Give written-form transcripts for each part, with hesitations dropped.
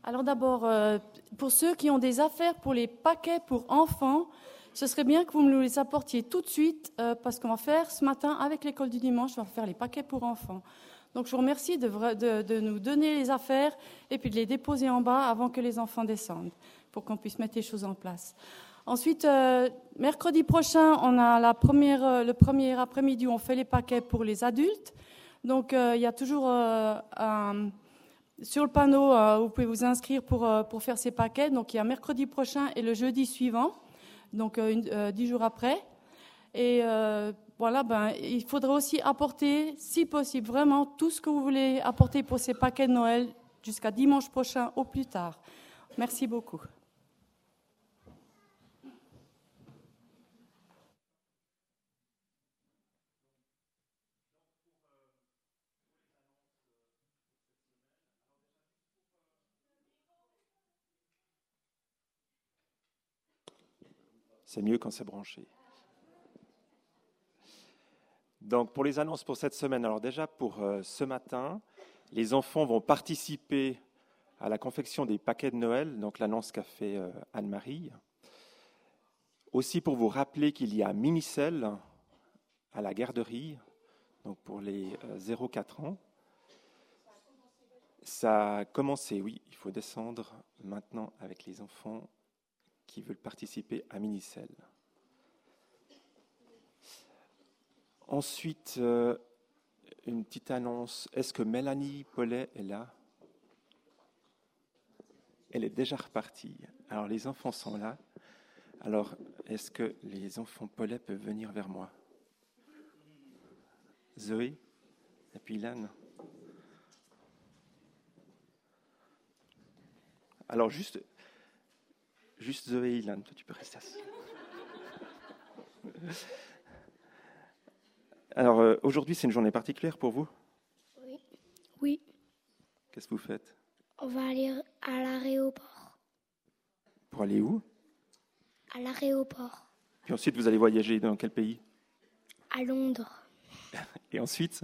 Alors d'abord, pour ceux qui ont des affaires pour les paquets pour enfants, ce serait bien que vous me les apportiez tout de suite, parce qu'on va faire ce matin, avec l'école du dimanche, on va faire les paquets pour enfants. Donc je vous remercie de nous donner les affaires et puis de les déposer en bas avant que les enfants descendent, pour qu'on puisse mettre les choses en place. Ensuite, mercredi prochain, on a le premier après-midi où on fait les paquets pour les adultes. Donc il y a toujours sur le panneau, vous pouvez vous inscrire pour faire ces paquets. Donc il y a mercredi prochain et le jeudi suivant, donc 10 jours après. Et voilà, il faudra aussi apporter, si possible, vraiment tout ce que vous voulez apporter pour ces paquets de Noël jusqu'à dimanche prochain au plus tard. Merci beaucoup. C'est mieux quand c'est branché. Donc, pour les annonces pour cette semaine, alors déjà pour ce matin, les enfants vont participer à la confection des paquets de Noël, donc l'annonce qu'a fait Anne-Marie. Aussi pour vous rappeler qu'il y a Minicelle à la garderie, donc pour les 0-4 ans. Ça a commencé, oui, il faut descendre maintenant avec les enfants qui veulent participer à Minicelle. Ensuite, une petite annonce. Est-ce que Mélanie Paulet est là? Elle est déjà repartie. Alors, les enfants sont là. Alors, est-ce que les enfants Paulet peuvent venir vers moi? Zoé? Et puis Ilan? Alors, juste Zoé et Ilan, toi tu peux rester assis. Alors, aujourd'hui, c'est une journée particulière pour vous? Oui. Qu'est-ce que vous faites? On va aller à l'aéroport. Pour aller où? À l'aéroport. Puis ensuite, vous allez voyager dans quel pays? À Londres. Et ensuite?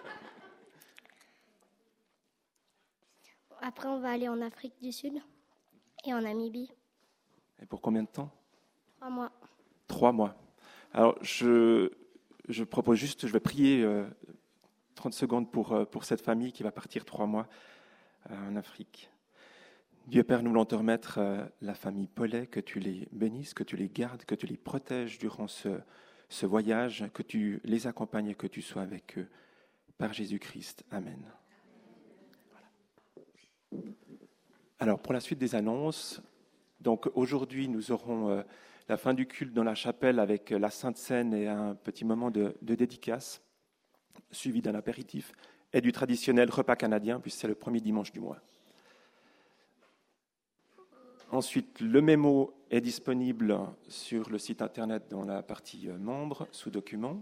Après, on va aller en Afrique du Sud et en Namibie. Et pour combien de temps? 3 mois. 3 mois. Alors, je propose juste, je vais prier 30 secondes pour cette famille qui va partir 3 mois en Afrique. Dieu Père, nous voulons te remettre la famille Paulet, que tu les bénisses, que tu les gardes, que tu les protèges durant ce voyage, que tu les accompagnes et que tu sois avec eux. Par Jésus-Christ. Amen. Voilà. Alors, pour la suite des annonces, donc aujourd'hui, nous aurons la fin du culte dans la chapelle avec la Sainte Seine et un petit moment de dédicace, suivi d'un apéritif et du traditionnel repas canadien, puisque c'est le premier dimanche du mois. Ensuite, le mémo est disponible sur le site internet dans la partie membres, sous documents.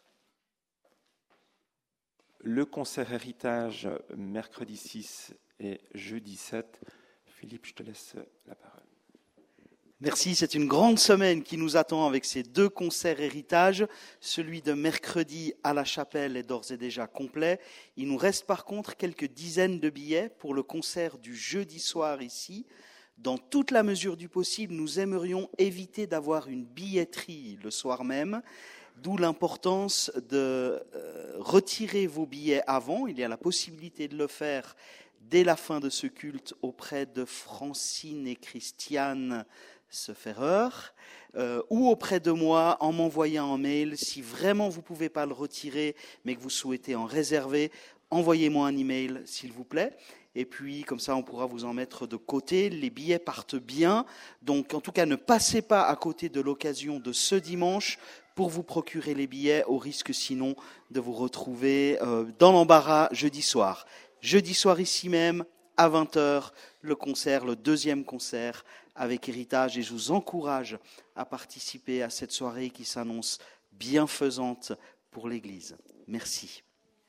Le concert héritage, mercredi 6 et jeudi 7. Philippe, je te laisse la parole. Merci, c'est une grande semaine qui nous attend avec ces 2 concerts héritage. Celui de mercredi à la chapelle est d'ores et déjà complet. Il nous reste par contre quelques dizaines de billets pour le concert du jeudi soir ici. Dans toute la mesure du possible, nous aimerions éviter d'avoir une billetterie le soir même, d'où l'importance de retirer vos billets avant. Il y a la possibilité de le faire dès la fin de ce culte auprès de Francine et Christiane Sefferer, ou auprès de moi en m'envoyant un mail. Si vraiment vous ne pouvez pas le retirer, mais que vous souhaitez en réserver, envoyez-moi un email s'il vous plaît. Et puis, comme ça, on pourra vous en mettre de côté. Les billets partent bien. Donc, en tout cas, ne passez pas à côté de l'occasion de ce dimanche pour vous procurer les billets, au risque sinon de vous retrouver dans l'embarras jeudi soir. Jeudi soir ici même, à 20h, le concert, le 2e concert avec Héritage. Et je vous encourage à participer à cette soirée qui s'annonce bienfaisante pour l'Église. Merci.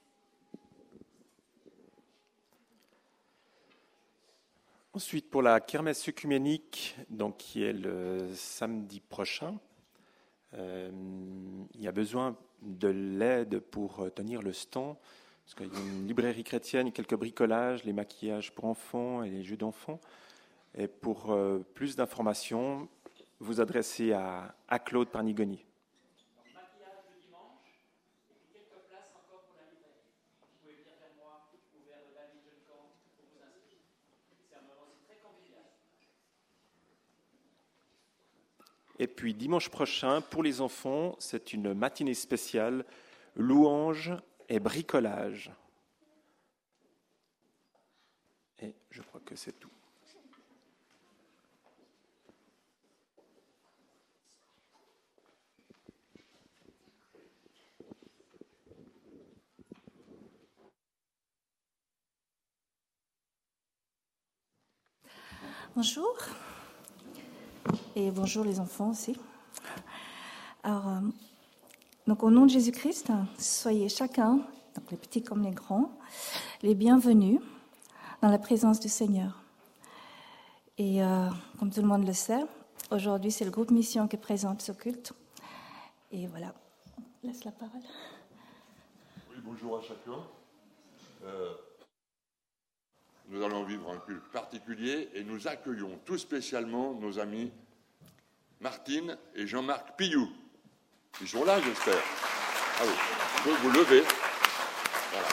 Ensuite, pour la kermesse œcuménique, donc, qui est le samedi prochain, il y a besoin de l'aide pour tenir le stand. parce qu'il y a une librairie chrétienne, quelques bricolages, les maquillages pour enfants et les jeux d'enfants. Et pour plus d'informations, vous adressez à Claude Parnigoni. Maquillage le dimanche, et puis quelques places encore pour la librairie. Vous pouvez venir vers moi ou vers David Juncan pour vous inscrire. C'est un moment aussi très convivial. Et puis dimanche prochain, pour les enfants, c'est une matinée spéciale, louange et bricolage. Et je crois que c'est tout. Bonjour, et bonjour les enfants aussi. Alors, donc au nom de Jésus-Christ, soyez chacun, donc les petits comme les grands, les bienvenus dans la présence du Seigneur. Et comme tout le monde le sait, aujourd'hui c'est le groupe Mission qui présente ce culte. Et voilà, je laisse la parole. Oui, bonjour à chacun. Nous allons vivre un culte particulier et nous accueillons tout spécialement nos amis Martine et Jean-Marc Pillou. Ils sont là, j'espère. Ah oui, vous pouvez vous lever. Voilà.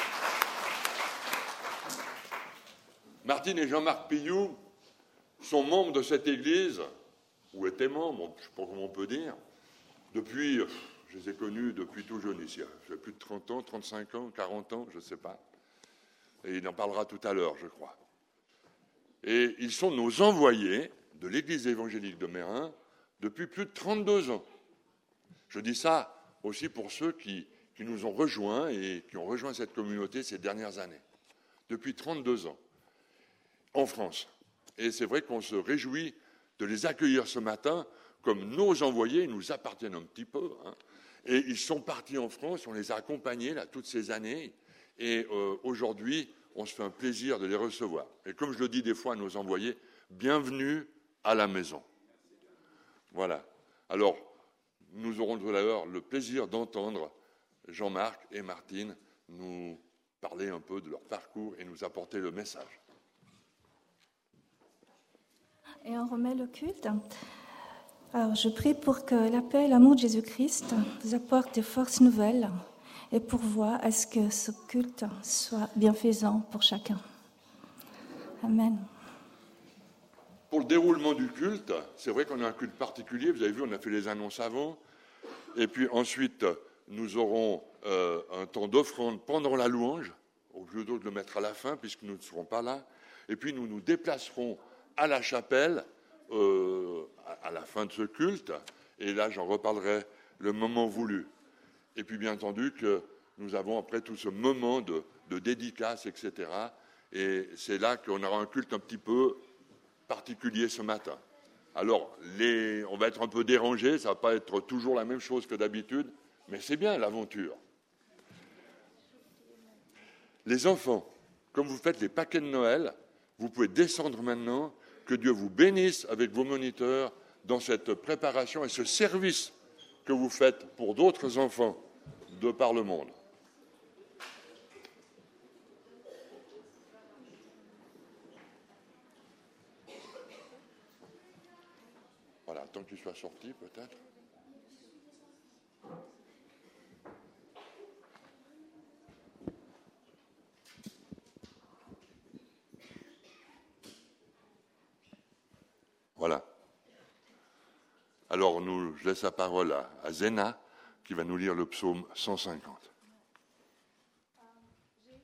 Martine et Jean-Marc Pillou sont membres de cette église, ou étaient membres, je ne sais pas comment on peut dire, depuis, je les ai connus depuis tout jeune ici. J'ai plus de 30 ans, 35 ans, 40 ans, je ne sais pas. Et il en parlera tout à l'heure, je crois. Et ils sont nos envoyés de l'Église évangélique de Meyrin depuis plus de 32 ans. Je dis ça aussi pour ceux qui nous ont rejoints et qui ont rejoint cette communauté ces dernières années. Depuis 32 ans, en France. Et c'est vrai qu'on se réjouit de les accueillir ce matin comme nos envoyés. Ils nous appartiennent un petit peu. Et ils sont partis en France, on les a accompagnés là, toutes ces années. Et aujourd'hui, on se fait un plaisir de les recevoir. Et comme je le dis des fois à nos envoyés, bienvenue à la maison. Voilà. Alors, nous aurons tout à l'heure le plaisir d'entendre Jean-Marc et Martine nous parler un peu de leur parcours et nous apporter le message. Et on remet le culte. Alors, je prie pour que la paix et l'amour de Jésus-Christ vous apportent des forces nouvelles et pourvoient à ce que ce culte soit bienfaisant pour chacun. Amen. Pour le déroulement du culte, c'est vrai qu'on a un culte particulier. Vous avez vu, on a fait les annonces avant. Et puis ensuite, nous aurons un temps d'offrande pendant la louange, au lieu de le mettre à la fin, puisque nous ne serons pas là. Et puis nous nous déplacerons à la chapelle à la fin de ce culte. Et là, j'en reparlerai le moment voulu. Et puis, bien entendu, que nous avons après tout ce moment de dédicace, etc. Et c'est là qu'on aura un culte un petit peu particulier ce matin. Alors, on va être un peu dérangés, ça ne va pas être toujours la même chose que d'habitude, mais c'est bien l'aventure. Les enfants, comme vous faites les paquets de Noël, vous pouvez descendre maintenant, que Dieu vous bénisse avec vos moniteurs dans cette préparation et ce service que vous faites pour d'autres enfants de par le monde. Voilà, tant qu'il soit sorti, peut-être. Voilà. Alors, je laisse la parole à Zéna, qui va nous lire le psaume 150. Allô ?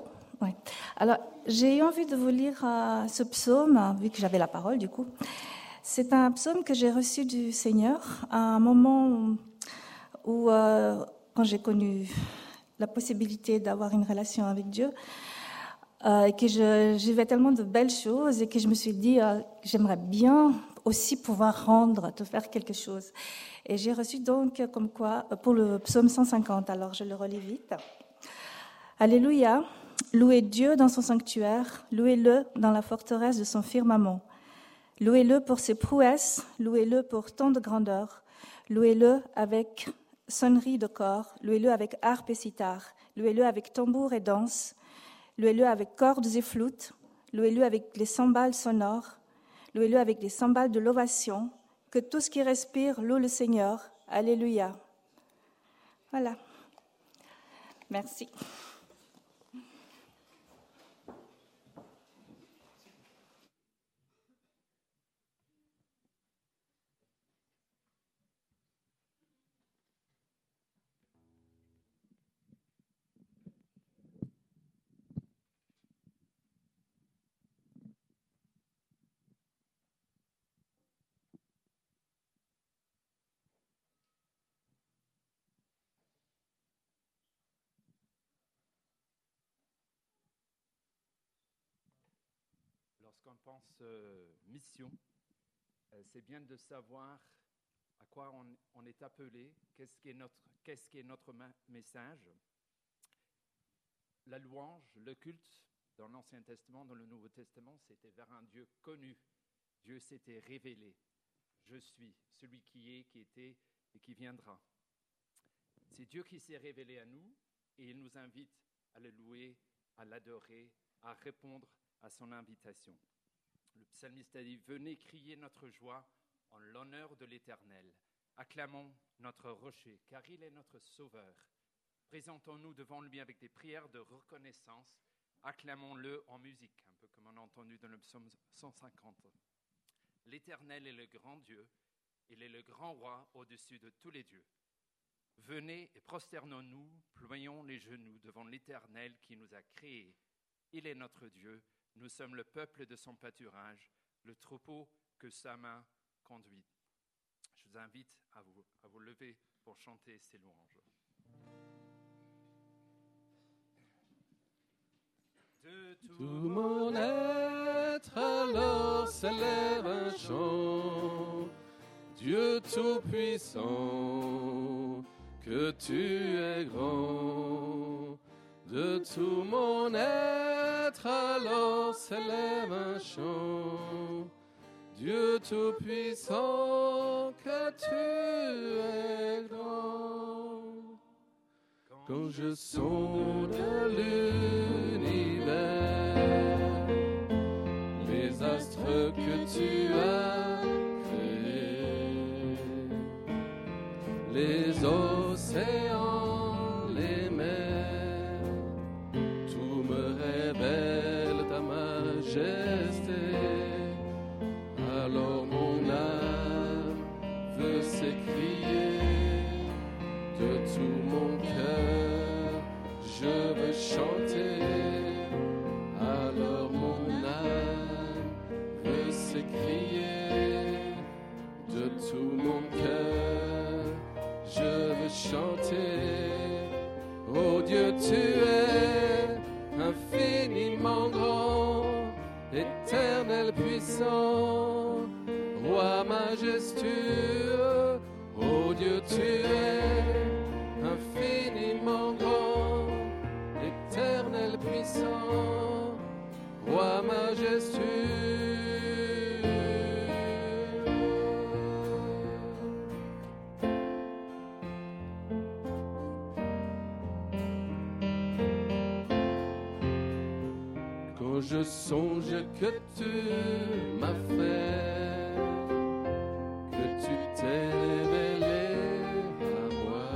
Oui. Alors, j'ai eu envie de vous lire ce psaume, vu que j'avais la parole, du coup. C'est un psaume que j'ai reçu du Seigneur à un moment où quand j'ai connu la possibilité d'avoir une relation avec Dieu, et que je vivais tellement de belles choses et que je me suis dit, j'aimerais bien aussi pouvoir te faire quelque chose. Et j'ai reçu donc, comme quoi, pour le psaume 150, alors je le relis vite. Alléluia, louez Dieu dans son sanctuaire, louez-le dans la forteresse de son firmament. Louez-le pour ses prouesses, louez-le pour tant de grandeur, louez-le avec sonnerie de corps, louez-le avec harpe et sitar, louez-le avec tambour et danse, louez-le avec cordes et flûtes, louez-le avec les cymbales sonores, louez-le avec les cymbales de l'ovation, que tout ce qui respire loue le Seigneur. Alléluia. Voilà. Merci. Lorsqu'on pense mission, c'est bien de savoir à quoi on est appelé, qu'est-ce qui est notre message. La louange, le culte, dans l'Ancien Testament, dans le Nouveau Testament, c'était vers un Dieu connu. Dieu s'était révélé. Je suis celui qui est, qui était et qui viendra. C'est Dieu qui s'est révélé à nous et il nous invite à le louer, à l'adorer, à répondre à son invitation. Le psalmiste a dit « Venez crier notre joie en l'honneur de l'Éternel. Acclamons notre rocher, car il est notre sauveur. Présentons-nous devant lui avec des prières de reconnaissance. Acclamons-le en musique, un peu comme on a entendu dans le psaume 150. L'Éternel est le grand Dieu, il est le grand roi au-dessus de tous les dieux. Venez et prosternons-nous, ployons les genoux devant l'Éternel qui nous a créés. Il est notre Dieu. Nous sommes le peuple de son pâturage, le troupeau que sa main conduit. » Je vous invite à vous lever pour chanter ces louanges. De Tout mon être alors s'élève un chant, Dieu tout-puissant, que tu es grand. De tout mon être alors s'élève un chant, Dieu tout-puissant, que tu es grand. Quand je sonde l'univers, les astres que tu as créés, les océans, les mers, tout me révèle ta majesté. Alors mon âme veut s'écrier de tout mon cœur, je veux chanter. Alors mon âme veut s'écrier de tout mon cœur, je veux chanter. Oh Dieu, tu es infiniment grand, éternel puissant, roi majestueux. Oh Dieu, tu es infiniment grand, éternel puissant, roi majestueux. Quand je songe que tu m'as fait, que tu t'es révélé à moi,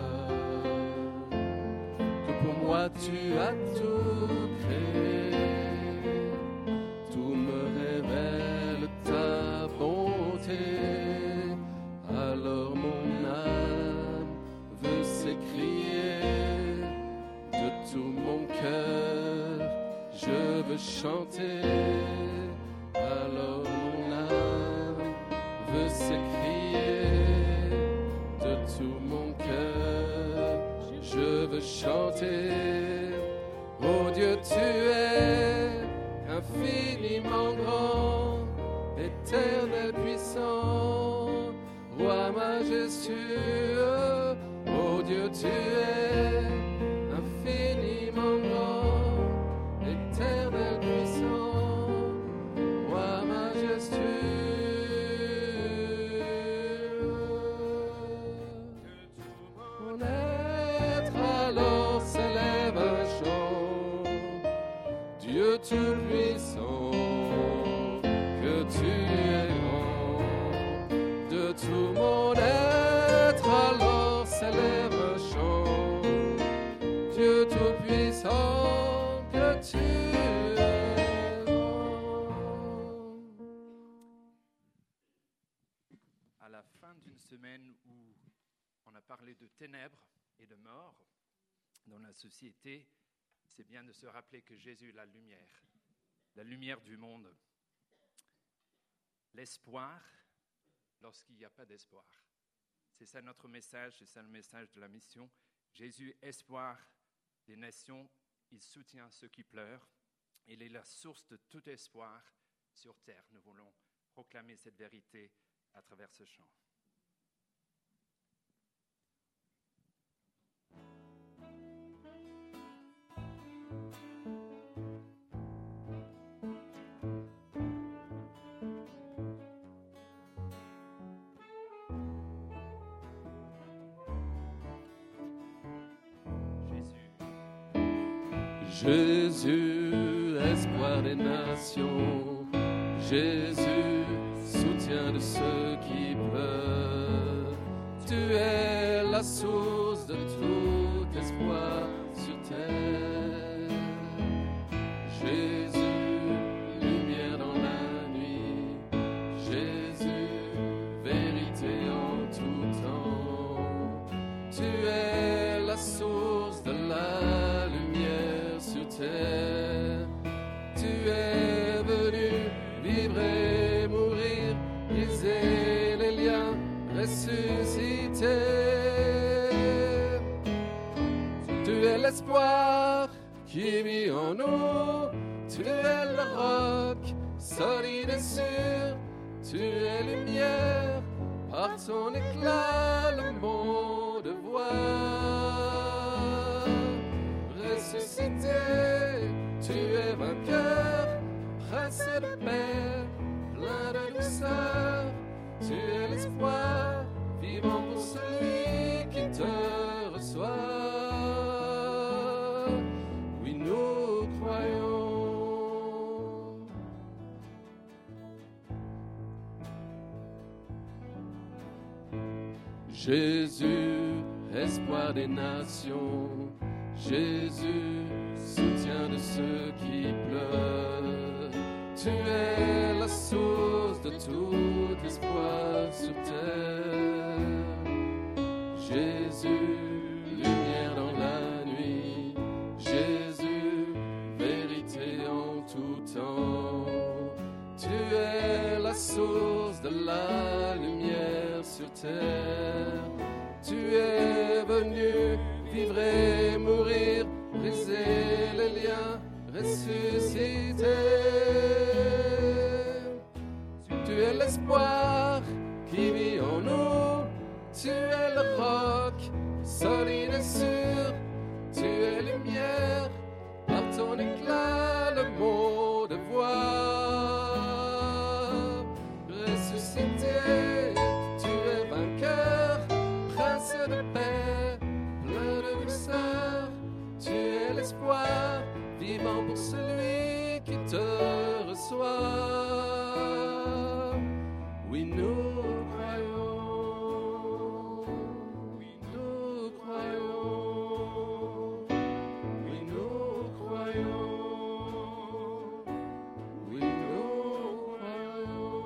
que pour moi tu as tout créé, tout me révèle ta bonté. Alors mon âme veut s'écrier de tout mon cœur, je veux chanter. Alors mon âme veut s'écrier de tout mon cœur, je veux chanter. Oh Dieu, tu es infiniment grand, éternel puissant, roi majestueux. Oh Dieu, tu es infiniment grand, éternel puissant, roi majestueux. Que tout mon Dieu Tout-Puissant, que tu es grand. De tout mon être, alors s'élève un chant. Dieu Tout-Puissant, que tu es grand. À la fin d'une semaine où on a parlé de ténèbres et de mort dans la société, c'est bien de se rappeler que Jésus est la lumière du monde. L'espoir lorsqu'il n'y a pas d'espoir. C'est ça notre message, c'est ça le message de la mission. Jésus, espoir des nations, il soutient ceux qui pleurent. Il est la source de tout espoir sur terre. Nous voulons proclamer cette vérité à travers ce chant. Jésus, espoir des nations, Jésus, soutien de ceux qui pleurent. Tu es la source de tout espoir sur terre. Jésus, lumière dans la nuit, Jésus, vérité en tout temps. Tu es la source de la lumière sur terre. Tu es venu vivre et mourir, briser les liens, ressusciter. Tu es l'espoir qui vit en nous. Tu es le roc, solide et sûr. Tu es lumière, par ton éclat le monde voit. Ressuscité, tu es vainqueur, prince de paix, plein de douceur. Tu es l'espoir, vivant pour celui qui te reçoit. Oui, nous croyons. Jésus, espoir des nations, Jésus, soutien de ceux qui pleurent. Tu es la source de tout espoir sur terre. Jésus, lumière dans la nuit, Jésus, vérité en tout temps. Tu es la source de la lumière sur terre. Tu es venu vivre et mourir, briser les liens, ressusciter. Tu es l'espoir qui vit en nous. Tu es le roc, solide et sûr. Tu es lumière, par ton éclat le monde voit. Ressuscité, tu es vainqueur, prince de paix, plein de douceur. Tu es l'espoir, vivant pour celui qui te reçoit. Oui, nous croyons. Oui, nous croyons. Oui, nous croyons. Oui, nous croyons.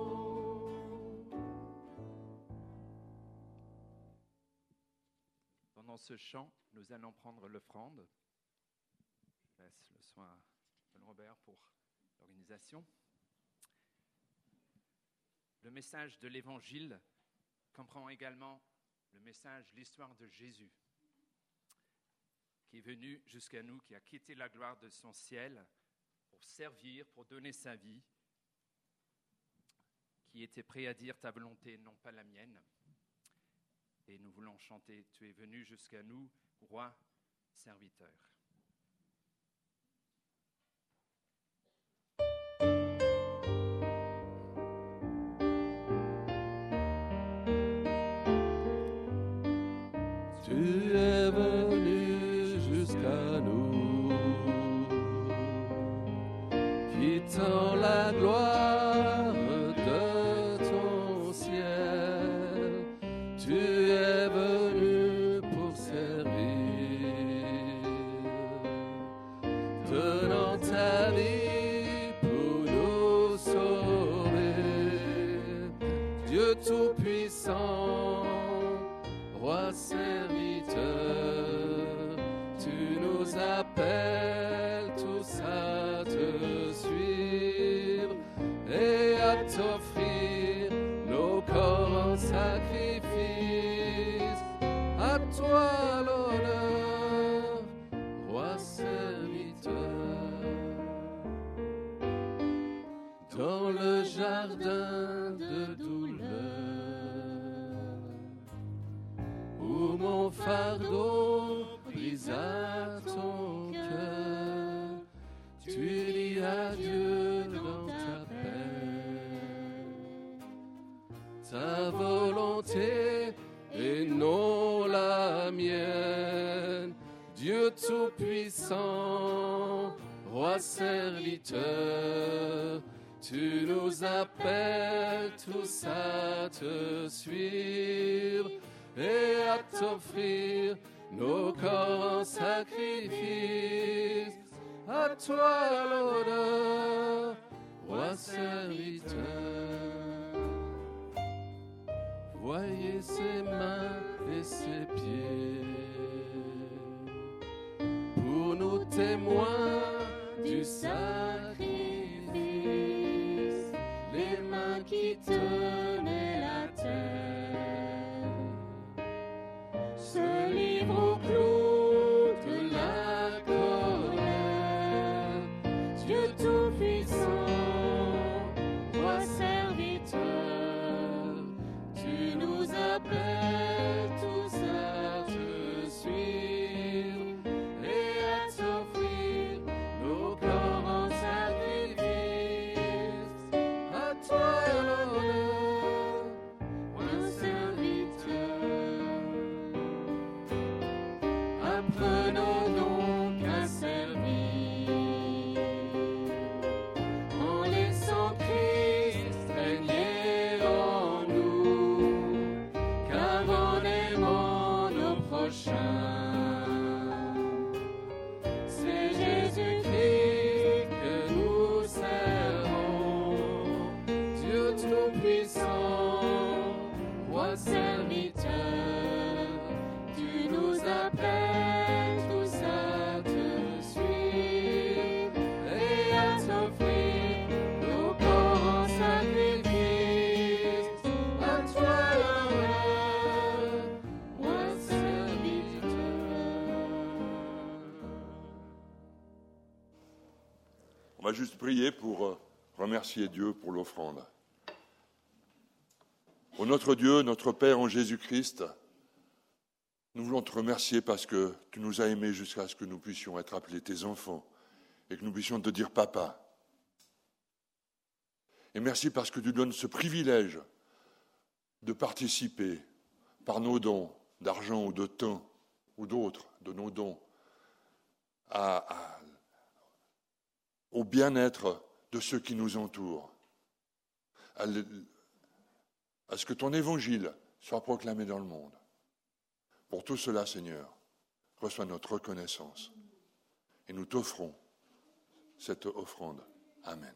Pendant ce chant, nous allons prendre l'offrande. Je laisse le soin à Paul Robert pour l'organisation. Le message de l'Évangile comprend également le message, l'histoire de Jésus, qui est venu jusqu'à nous, qui a quitté la gloire de son ciel pour servir, pour donner sa vie, qui était prêt à dire ta volonté, non pas la mienne. Et nous voulons chanter, tu es venu jusqu'à nous, roi, serviteur. Tu es venu jusqu'à nous, serviteur, tu nous appelles tous à te suivre et à t'offrir nos corps en sacrifice. À toi l'honneur, roi serviteur. Dans le jardin de douleur, où mon fardeau brise à ton cœur, tu dis adieu dans ta paix. Ta volonté et non la mienne, Dieu Tout-Puissant, Roi serviteur, tu nous appelles tous à te suivre et à t'offrir nos corps en sacrifice. À toi l'honneur, Roi serviteur. Voyez ses mains et ses pieds, pour nous témoins du sacrifice, les mains qui tenaient la terre se livrent au clou de la colère. Dieu Tout-Puissant, Roi serviteur, tu nous appelles tous à te suivre et à t'offrir nos corps en sacrifice. À toi l'honneur, roi serviteur. Apprenons donc à servir en laissant Christ régner en nous, car en aimant nos prochains, c'est Jésus-Christ que nous servons. Dieu Tout-Puissant, Roi serviteur, tu nous appelles tous à te suivre et à t'offrir nos corps en sacrifice. À toi l'honneur, Roi serviteur. On va juste prier pour remercier Dieu pour l'offrande. Ô notre Dieu, notre Père en Jésus-Christ, nous voulons te remercier parce que tu nous as aimés jusqu'à ce que nous puissions être appelés tes enfants et que nous puissions te dire papa. Et merci parce que tu donnes ce privilège de participer par nos dons d'argent ou de temps ou d'autres, de nos dons, au bien-être de ceux qui nous entourent, à ce que ton évangile soit proclamé dans le monde. Pour tout cela, Seigneur, reçois notre reconnaissance et nous t'offrons cette offrande. Amen.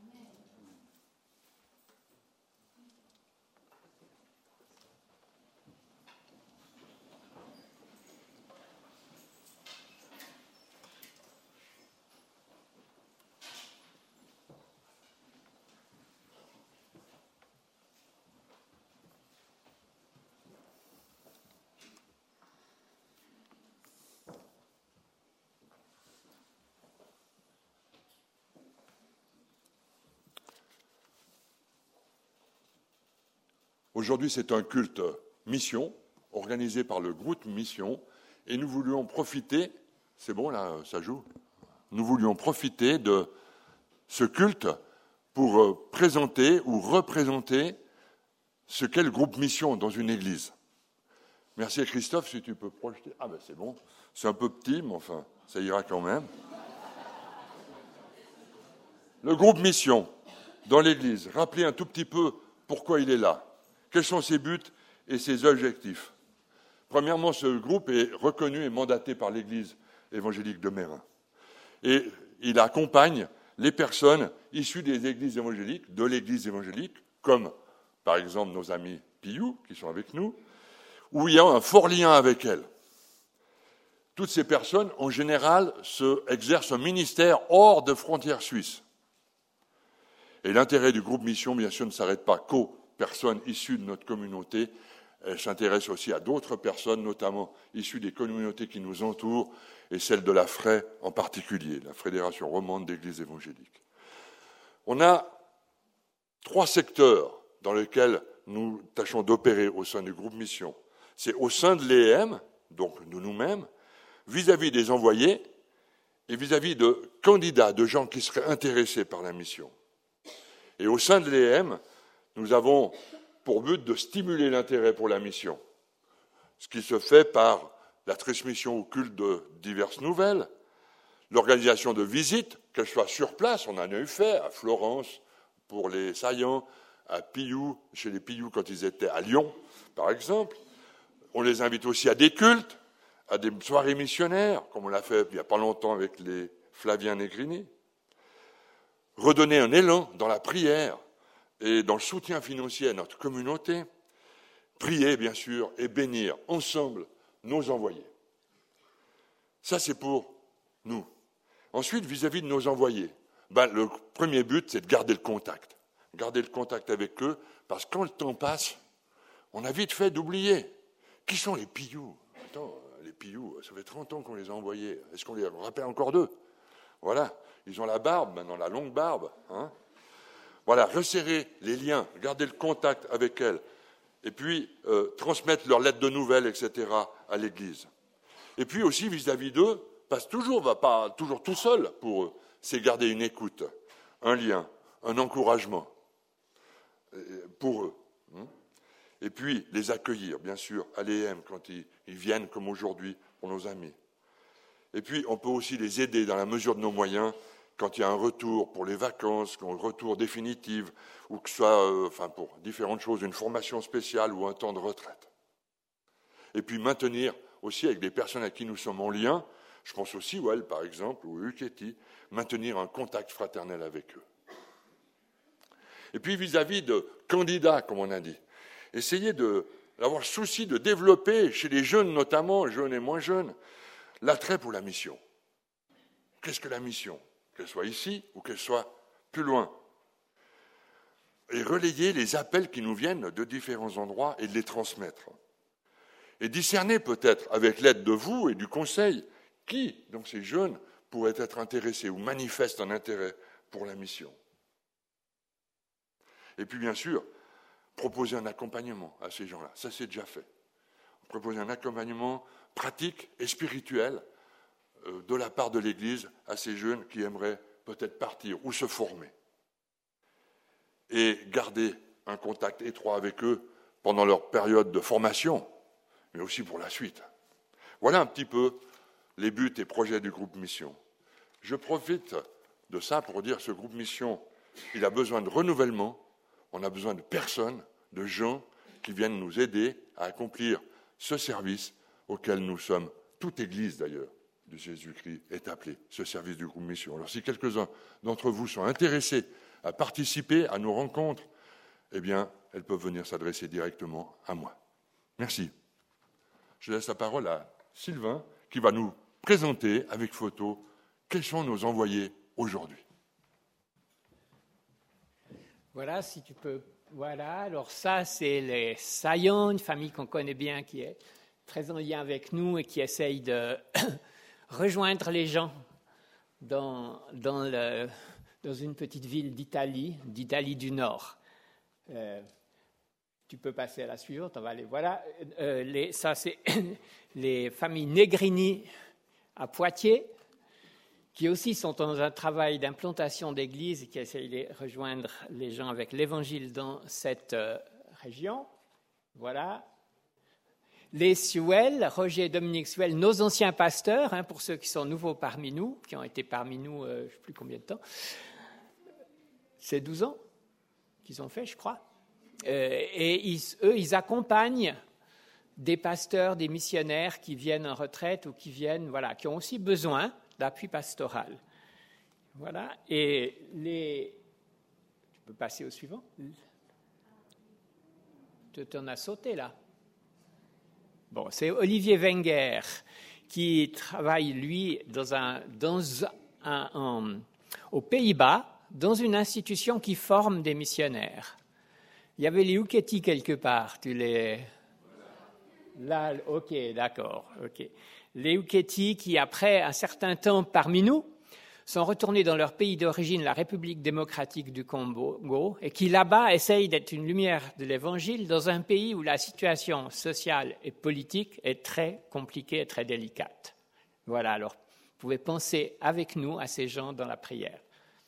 Aujourd'hui, c'est un culte mission organisé par le groupe Mission et nous voulions profiter, c'est bon là, ça joue, nous voulions profiter de ce culte pour présenter ou représenter ce qu'est le groupe Mission dans une église. Merci à Christophe, si tu peux projeter. Ah ben c'est bon, c'est un peu petit, mais enfin, ça ira quand même. Le groupe Mission dans l'église, rappelez un tout petit peu pourquoi il est là. Quels sont ses buts et ses objectifs? Premièrement, ce groupe est reconnu et mandaté par l'Église évangélique de Meyrin. Et il accompagne les personnes issues des églises évangéliques, de l'Église évangélique, comme par exemple nos amis Piyou, qui sont avec nous, où il y a un fort lien avec elles. Toutes ces personnes, en général, exercent un ministère hors de frontières suisses. Et l'intérêt du groupe Mission, bien sûr, ne s'arrête pas qu'aux personnes issues de notre communauté. Elle s'intéresse aussi à d'autres personnes, notamment issues des communautés qui nous entourent, et celle de la FRE en particulier, la Fédération romande d'Églises évangéliques. On a 3 secteurs dans lesquels nous tâchons d'opérer au sein du groupe Mission. C'est au sein de l'EM, donc de nous-mêmes, vis-à-vis des envoyés et vis-à-vis de candidats, de gens qui seraient intéressés par la mission. Et au sein de l'EM, nous avons pour but de stimuler l'intérêt pour la mission, ce qui se fait par la transmission au culte de diverses nouvelles, l'organisation de visites, qu'elles soient sur place, on en a eu fait à Florence pour les Saillants, à Pillou, chez les Pillou quand ils étaient à Lyon, par exemple. On les invite aussi à des cultes, à des soirées missionnaires, comme on l'a fait il n'y a pas longtemps avec les Flaviens Negrini. Redonner un élan dans la prière et dans le soutien financier à notre communauté. Prier, bien sûr, et bénir ensemble nos envoyés. Ça, c'est pour nous. Ensuite, vis-à-vis de nos envoyés, le premier but, c'est de garder le contact. Garder le contact avec eux, parce que quand le temps passe, on a vite fait d'oublier. Qui sont les Pillou? Attends, les Pillou, ça fait 30 ans qu'on les a envoyés. Est-ce qu'on les rappelle encore d'eux? Voilà, ils ont la barbe, maintenant la longue barbe. Hein. Voilà, resserrer les liens, garder le contact avec elles, et puis transmettre leurs lettres de nouvelles, etc., à l'Église. Et puis aussi, vis-à-vis d'eux, va pas toujours tout seul pour eux, c'est garder une écoute, un lien, un encouragement pour eux. Et puis les accueillir, bien sûr, à l'EM quand ils viennent, comme aujourd'hui, pour nos amis. Et puis on peut aussi les aider dans la mesure de nos moyens quand il y a un retour pour les vacances, un retour définitif, ou que ce soit, pour différentes choses, une formation spéciale ou un temps de retraite. Et puis maintenir aussi avec des personnes à qui nous sommes en lien, je pense au Siwell par exemple, ou Uketi, maintenir un contact fraternel avec eux. Et puis vis-à-vis de candidats, comme on a dit, essayer d'avoir le souci de développer chez les jeunes notamment, jeunes et moins jeunes, l'attrait pour la mission. Qu'est-ce que la mission? Qu'elle soit ici ou qu'elle soit plus loin. Et relayer les appels qui nous viennent de différents endroits et de les transmettre. Et discerner peut-être, avec l'aide de vous et du conseil, qui, donc ces jeunes, pourraient être intéressés ou manifestent un intérêt pour la mission. Et puis bien sûr, proposer un accompagnement à ces gens-là. Ça, c'est déjà fait. Proposer un accompagnement pratique et spirituel de la part de l'Église à ces jeunes qui aimeraient peut-être partir ou se former. Et garder un contact étroit avec eux pendant leur période de formation, mais aussi pour la suite. Voilà un petit peu les buts et projets du groupe Mission. Je profite de ça pour dire que ce groupe Mission, il a besoin de renouvellement, on a besoin de personnes, de gens qui viennent nous aider à accomplir ce service auquel nous sommes, toute Église d'ailleurs, de Jésus-Christ est appelée, ce service du groupe Mission. Alors si quelques-uns d'entre vous sont intéressés à participer à nos rencontres, eh bien, elles peuvent venir s'adresser directement à moi. Merci. Je laisse la parole à Sylvain qui va nous présenter avec photo quels sont nos envoyés aujourd'hui. Voilà, si tu peux. Voilà, alors ça, c'est les Saillants, une famille qu'on connaît bien, qui est très en lien avec nous et qui essaye de rejoindre les gens dans une petite ville d'Italie du Nord. Tu peux passer à la suivante, on va aller. Voilà, ça, c'est les familles Negrini à Poitiers, qui aussi sont dans un travail d'implantation d'église et qui essayent de rejoindre les gens avec l'évangile dans cette région. Voilà. Les Suel, Roger et Dominique Suel, nos anciens pasteurs, pour ceux qui sont nouveaux parmi nous, qui ont été parmi nous, je ne sais plus combien de temps. C'est 12 ans qu'ils ont fait, je crois. Et ils accompagnent des pasteurs, des missionnaires qui viennent en retraite ou qui viennent, voilà, qui ont aussi besoin d'appui pastoral. Voilà. Et tu peux passer au suivant. Tu en as sauté là. Bon, c'est Olivier Wenger qui travaille, lui, aux Pays-Bas, dans une institution qui forme des missionnaires. Il y avait les Uketi quelque part, Là, ok, d'accord, ok. Les Uketi qui, après un certain temps parmi nous, sont retournés dans leur pays d'origine, la République démocratique du Congo, et qui là-bas essayent d'être une lumière de l'Évangile dans un pays où la situation sociale et politique est très compliquée et très délicate. Voilà, alors vous pouvez penser avec nous à ces gens dans la prière.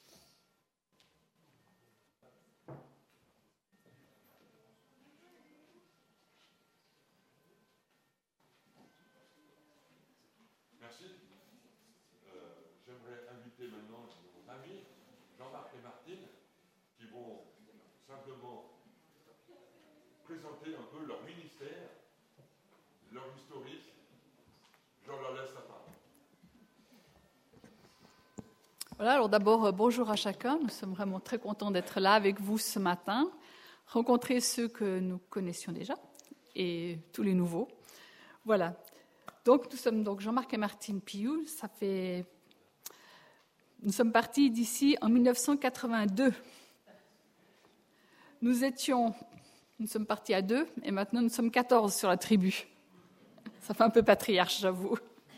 Présenter un peu leur ministère, leur historique. Je leur laisse la parole. Voilà, alors d'abord, bonjour à chacun. Nous sommes vraiment très contents d'être là avec vous ce matin, rencontrer ceux que nous connaissions déjà et tous les nouveaux. Voilà. Donc, nous sommes donc Jean-Marc et Martine Piou. Nous sommes partis d'ici en 1982. Nous sommes partis à 2 et maintenant nous sommes 14 sur la tribu. Ça fait un peu patriarche, j'avoue.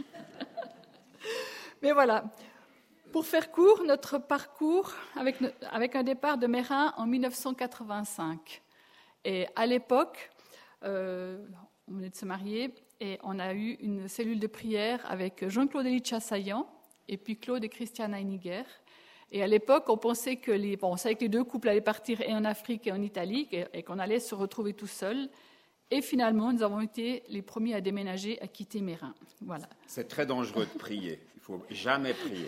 Mais voilà. Pour faire court, notre parcours avec un départ de Meyrin en 1985. Et à l'époque, on venait de se marier et on a eu une cellule de prière avec Jean-Claude Elie-Chassaillan et puis Claude et Christiane Heiniger. Et à l'époque, on pensait que on savait que les deux couples allaient partir et en Afrique et en Italie et qu'on allait se retrouver tout seuls. Et finalement, nous avons été les premiers à déménager, à quitter Meyrin. Voilà. C'est très dangereux de prier. Il ne faut jamais prier.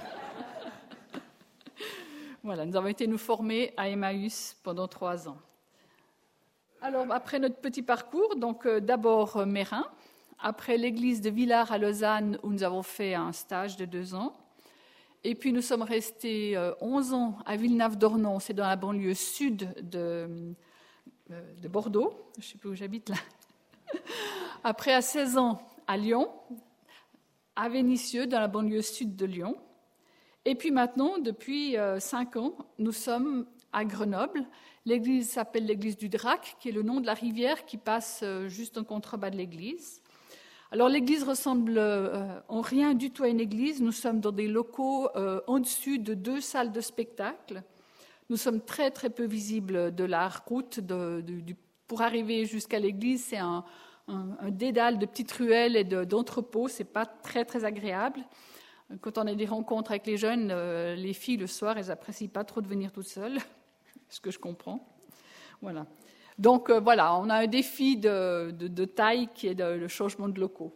Voilà, nous avons été nous former à Emmaüs pendant 3 ans. Alors, après notre petit parcours, donc d'abord Meyrin, après l'église de Villars à Lausanne, où nous avons fait un stage de 2 ans. Et puis nous sommes restés 11 ans à Villeneuve-d'Ornon, c'est dans la banlieue sud de Bordeaux, je ne sais plus où j'habite là. Après, à 16 ans à Lyon, à Vénissieux, dans la banlieue sud de Lyon. Et puis maintenant, depuis 5 ans, nous sommes à Grenoble. L'église s'appelle l'église du Drac, qui est le nom de la rivière qui passe juste en contrebas de l'église. Alors l'église ressemble en rien du tout à une église. Nous sommes dans des locaux en dessus de 2 salles de spectacle. Nous sommes très très peu visibles de la route. Pour arriver jusqu'à l'église, c'est un dédale de petites ruelles et d'entrepôts. C'est pas très très agréable. Quand on a des rencontres avec les jeunes, les filles le soir, elles apprécient pas trop de venir toutes seules, ce que je comprends. Voilà. Donc voilà, on a un défi de taille qui est le changement de locaux.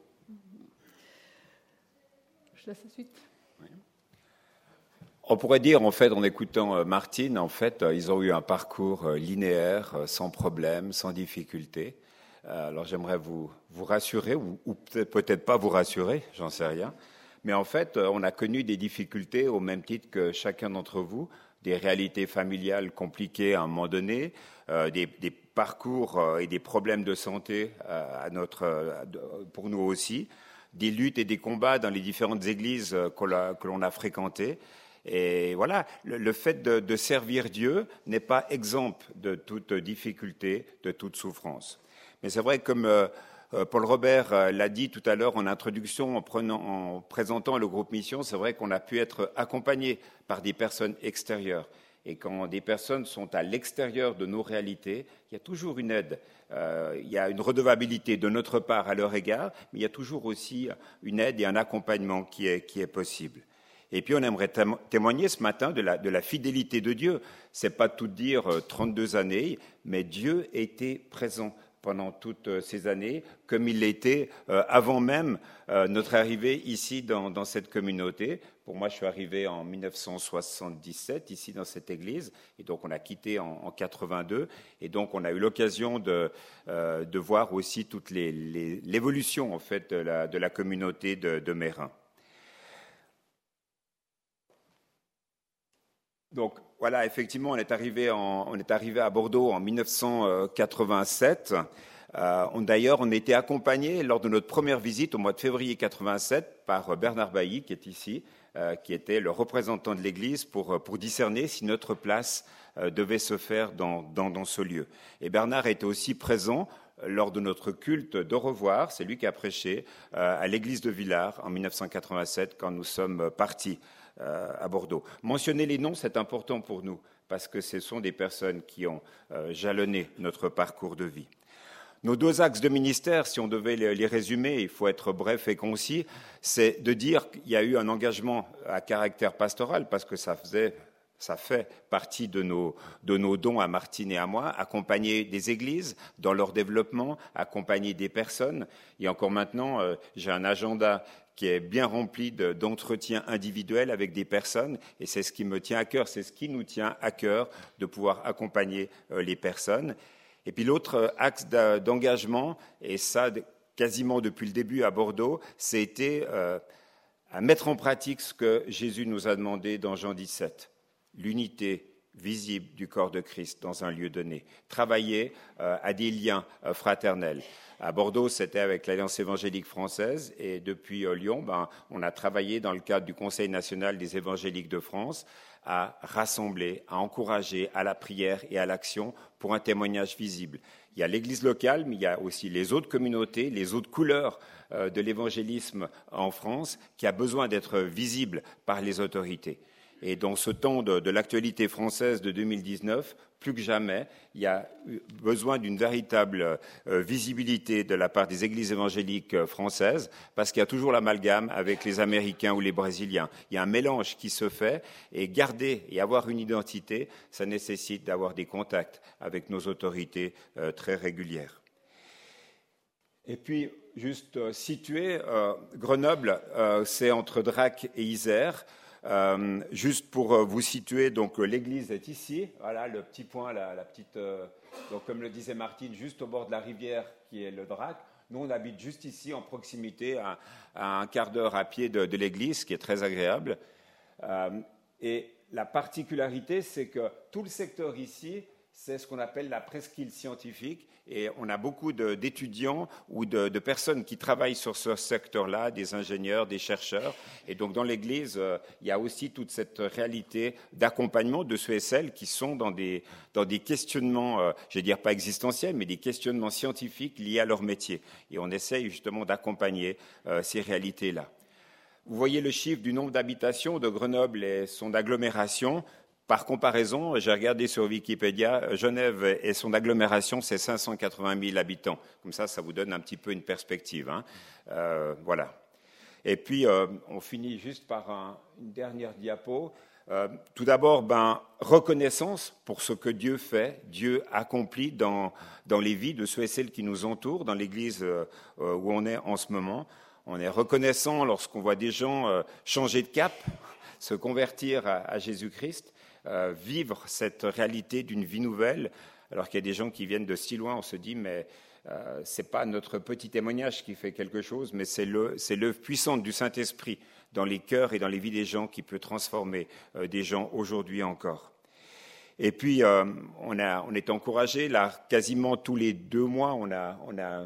Je laisse la suite. Oui. On pourrait dire, en fait, en écoutant Martine, en fait, ils ont eu un parcours linéaire, sans problème, sans difficulté. Alors j'aimerais vous rassurer, ou peut-être pas vous rassurer, j'en sais rien. Mais en fait, on a connu des difficultés au même titre que chacun d'entre vous, des réalités familiales compliquées à un moment donné, des parcours et des problèmes de santé pour nous aussi, des luttes et des combats dans les différentes églises que l'on a fréquentées. Et voilà, le fait de servir Dieu n'est pas exempt de toute difficulté, de toute souffrance. Mais c'est vrai, comme Paul Robert l'a dit tout à l'heure en introduction, en présentant le groupe Mission, c'est vrai qu'on a pu être accompagné par des personnes extérieures. Et quand des personnes sont à l'extérieur de nos réalités, il y a toujours une aide, il y a une redevabilité de notre part à leur égard, mais il y a toujours aussi une aide et un accompagnement qui est possible. Et puis on aimerait témoigner ce matin de la fidélité de Dieu. Ce n'est pas tout dire 32 années, mais Dieu était présent pendant toutes ces années, comme il l'était avant même notre arrivée ici dans cette communauté. Pour moi, je suis arrivé en 1977 ici dans cette église, et donc on a quitté en 82, et donc on a eu l'occasion de voir aussi toute l'évolution en fait de la communauté de Meyrin. Donc voilà, effectivement, on est arrivé à Bordeaux en 1987. D'ailleurs, on a été accompagnés lors de notre première visite au mois de février 87 par Bernard Bailly, qui est ici, qui était le représentant de l'Église pour discerner si notre place devait se faire dans ce lieu. Et Bernard était aussi présent lors de notre culte d'au revoir. C'est lui qui a prêché à l'église de Villars en 1987 quand nous sommes partis à Bordeaux. Mentionner les noms, c'est important pour nous parce que ce sont des personnes qui ont jalonné notre parcours de vie. Nos 2 axes de ministère, si on devait les résumer, il faut être bref et concis, c'est de dire qu'il y a eu un engagement à caractère pastoral parce que ça fait partie de nos dons à Martine et à moi, accompagner des églises dans leur développement, accompagner des personnes. Et encore maintenant, j'ai un agenda qui est bien rempli d'entretiens individuels avec des personnes, et c'est ce qui me tient à cœur, c'est ce qui nous tient à cœur de pouvoir accompagner les personnes. Et puis l'autre axe d'engagement, et ça quasiment depuis le début à Bordeaux, c'était à mettre en pratique ce que Jésus nous a demandé dans Jean 17. L'unité visible du corps de Christ dans un lieu donné. Travailler à des liens fraternels. À Bordeaux, c'était avec l'Alliance évangélique française et depuis Lyon, on a travaillé dans le cadre du Conseil national des évangéliques de France à rassembler, à encourager à la prière et à l'action pour un témoignage visible. Il y a l'Église locale, mais il y a aussi les autres communautés, les autres couleurs de l'évangélisme en France qui a besoin d'être visible par les autorités. Et dans ce temps de l'actualité française de 2019, plus que jamais, il y a besoin d'une véritable visibilité de la part des églises évangéliques françaises, parce qu'il y a toujours l'amalgame avec les Américains ou les Brésiliens. Il y a un mélange qui se fait, et garder et avoir une identité, ça nécessite d'avoir des contacts avec nos autorités très régulières. Et puis, juste situer, Grenoble, c'est entre Drac et Isère. Juste pour vous situer, donc l'église est ici, voilà le petit point, la petite, donc comme le disait Martine, juste au bord de la rivière qui est le Drac. Nous, on habite juste ici, en proximité, à un quart d'heure à pied de l'église, ce qui est très agréable. Et la particularité, c'est que tout le secteur ici, c'est ce qu'on appelle la presqu'île scientifique, et on a beaucoup d'étudiants ou de personnes qui travaillent sur ce secteur-là, des ingénieurs, des chercheurs. Et donc dans l'Église, il y a aussi toute cette réalité d'accompagnement de ceux et celles qui sont dans des questionnements, je ne vais dire pas existentiels, mais des questionnements scientifiques liés à leur métier. Et on essaye justement d'accompagner ces réalités-là. Vous voyez le chiffre du nombre d'habitations de Grenoble et son agglomération. Par comparaison, j'ai regardé sur Wikipédia, Genève et son agglomération, c'est 580 000 habitants. Comme ça vous donne un petit peu une perspective. Voilà. Et puis, on finit juste par une dernière diapo. Tout d'abord, reconnaissance pour ce que Dieu fait, Dieu accomplit dans les vies de ceux et celles qui nous entourent, dans l'Église où on est en ce moment. On est reconnaissant lorsqu'on voit des gens changer de cap, se convertir à Jésus-Christ. Vivre cette réalité d'une vie nouvelle, alors qu'il y a des gens qui viennent de si loin, on se dit, mais ce n'est pas notre petit témoignage qui fait quelque chose, mais c'est l'œuvre puissante du Saint-Esprit dans les cœurs et dans les vies des gens qui peut transformer des gens aujourd'hui encore. Et puis, on est encouragé, là, quasiment tous les 2 mois, on a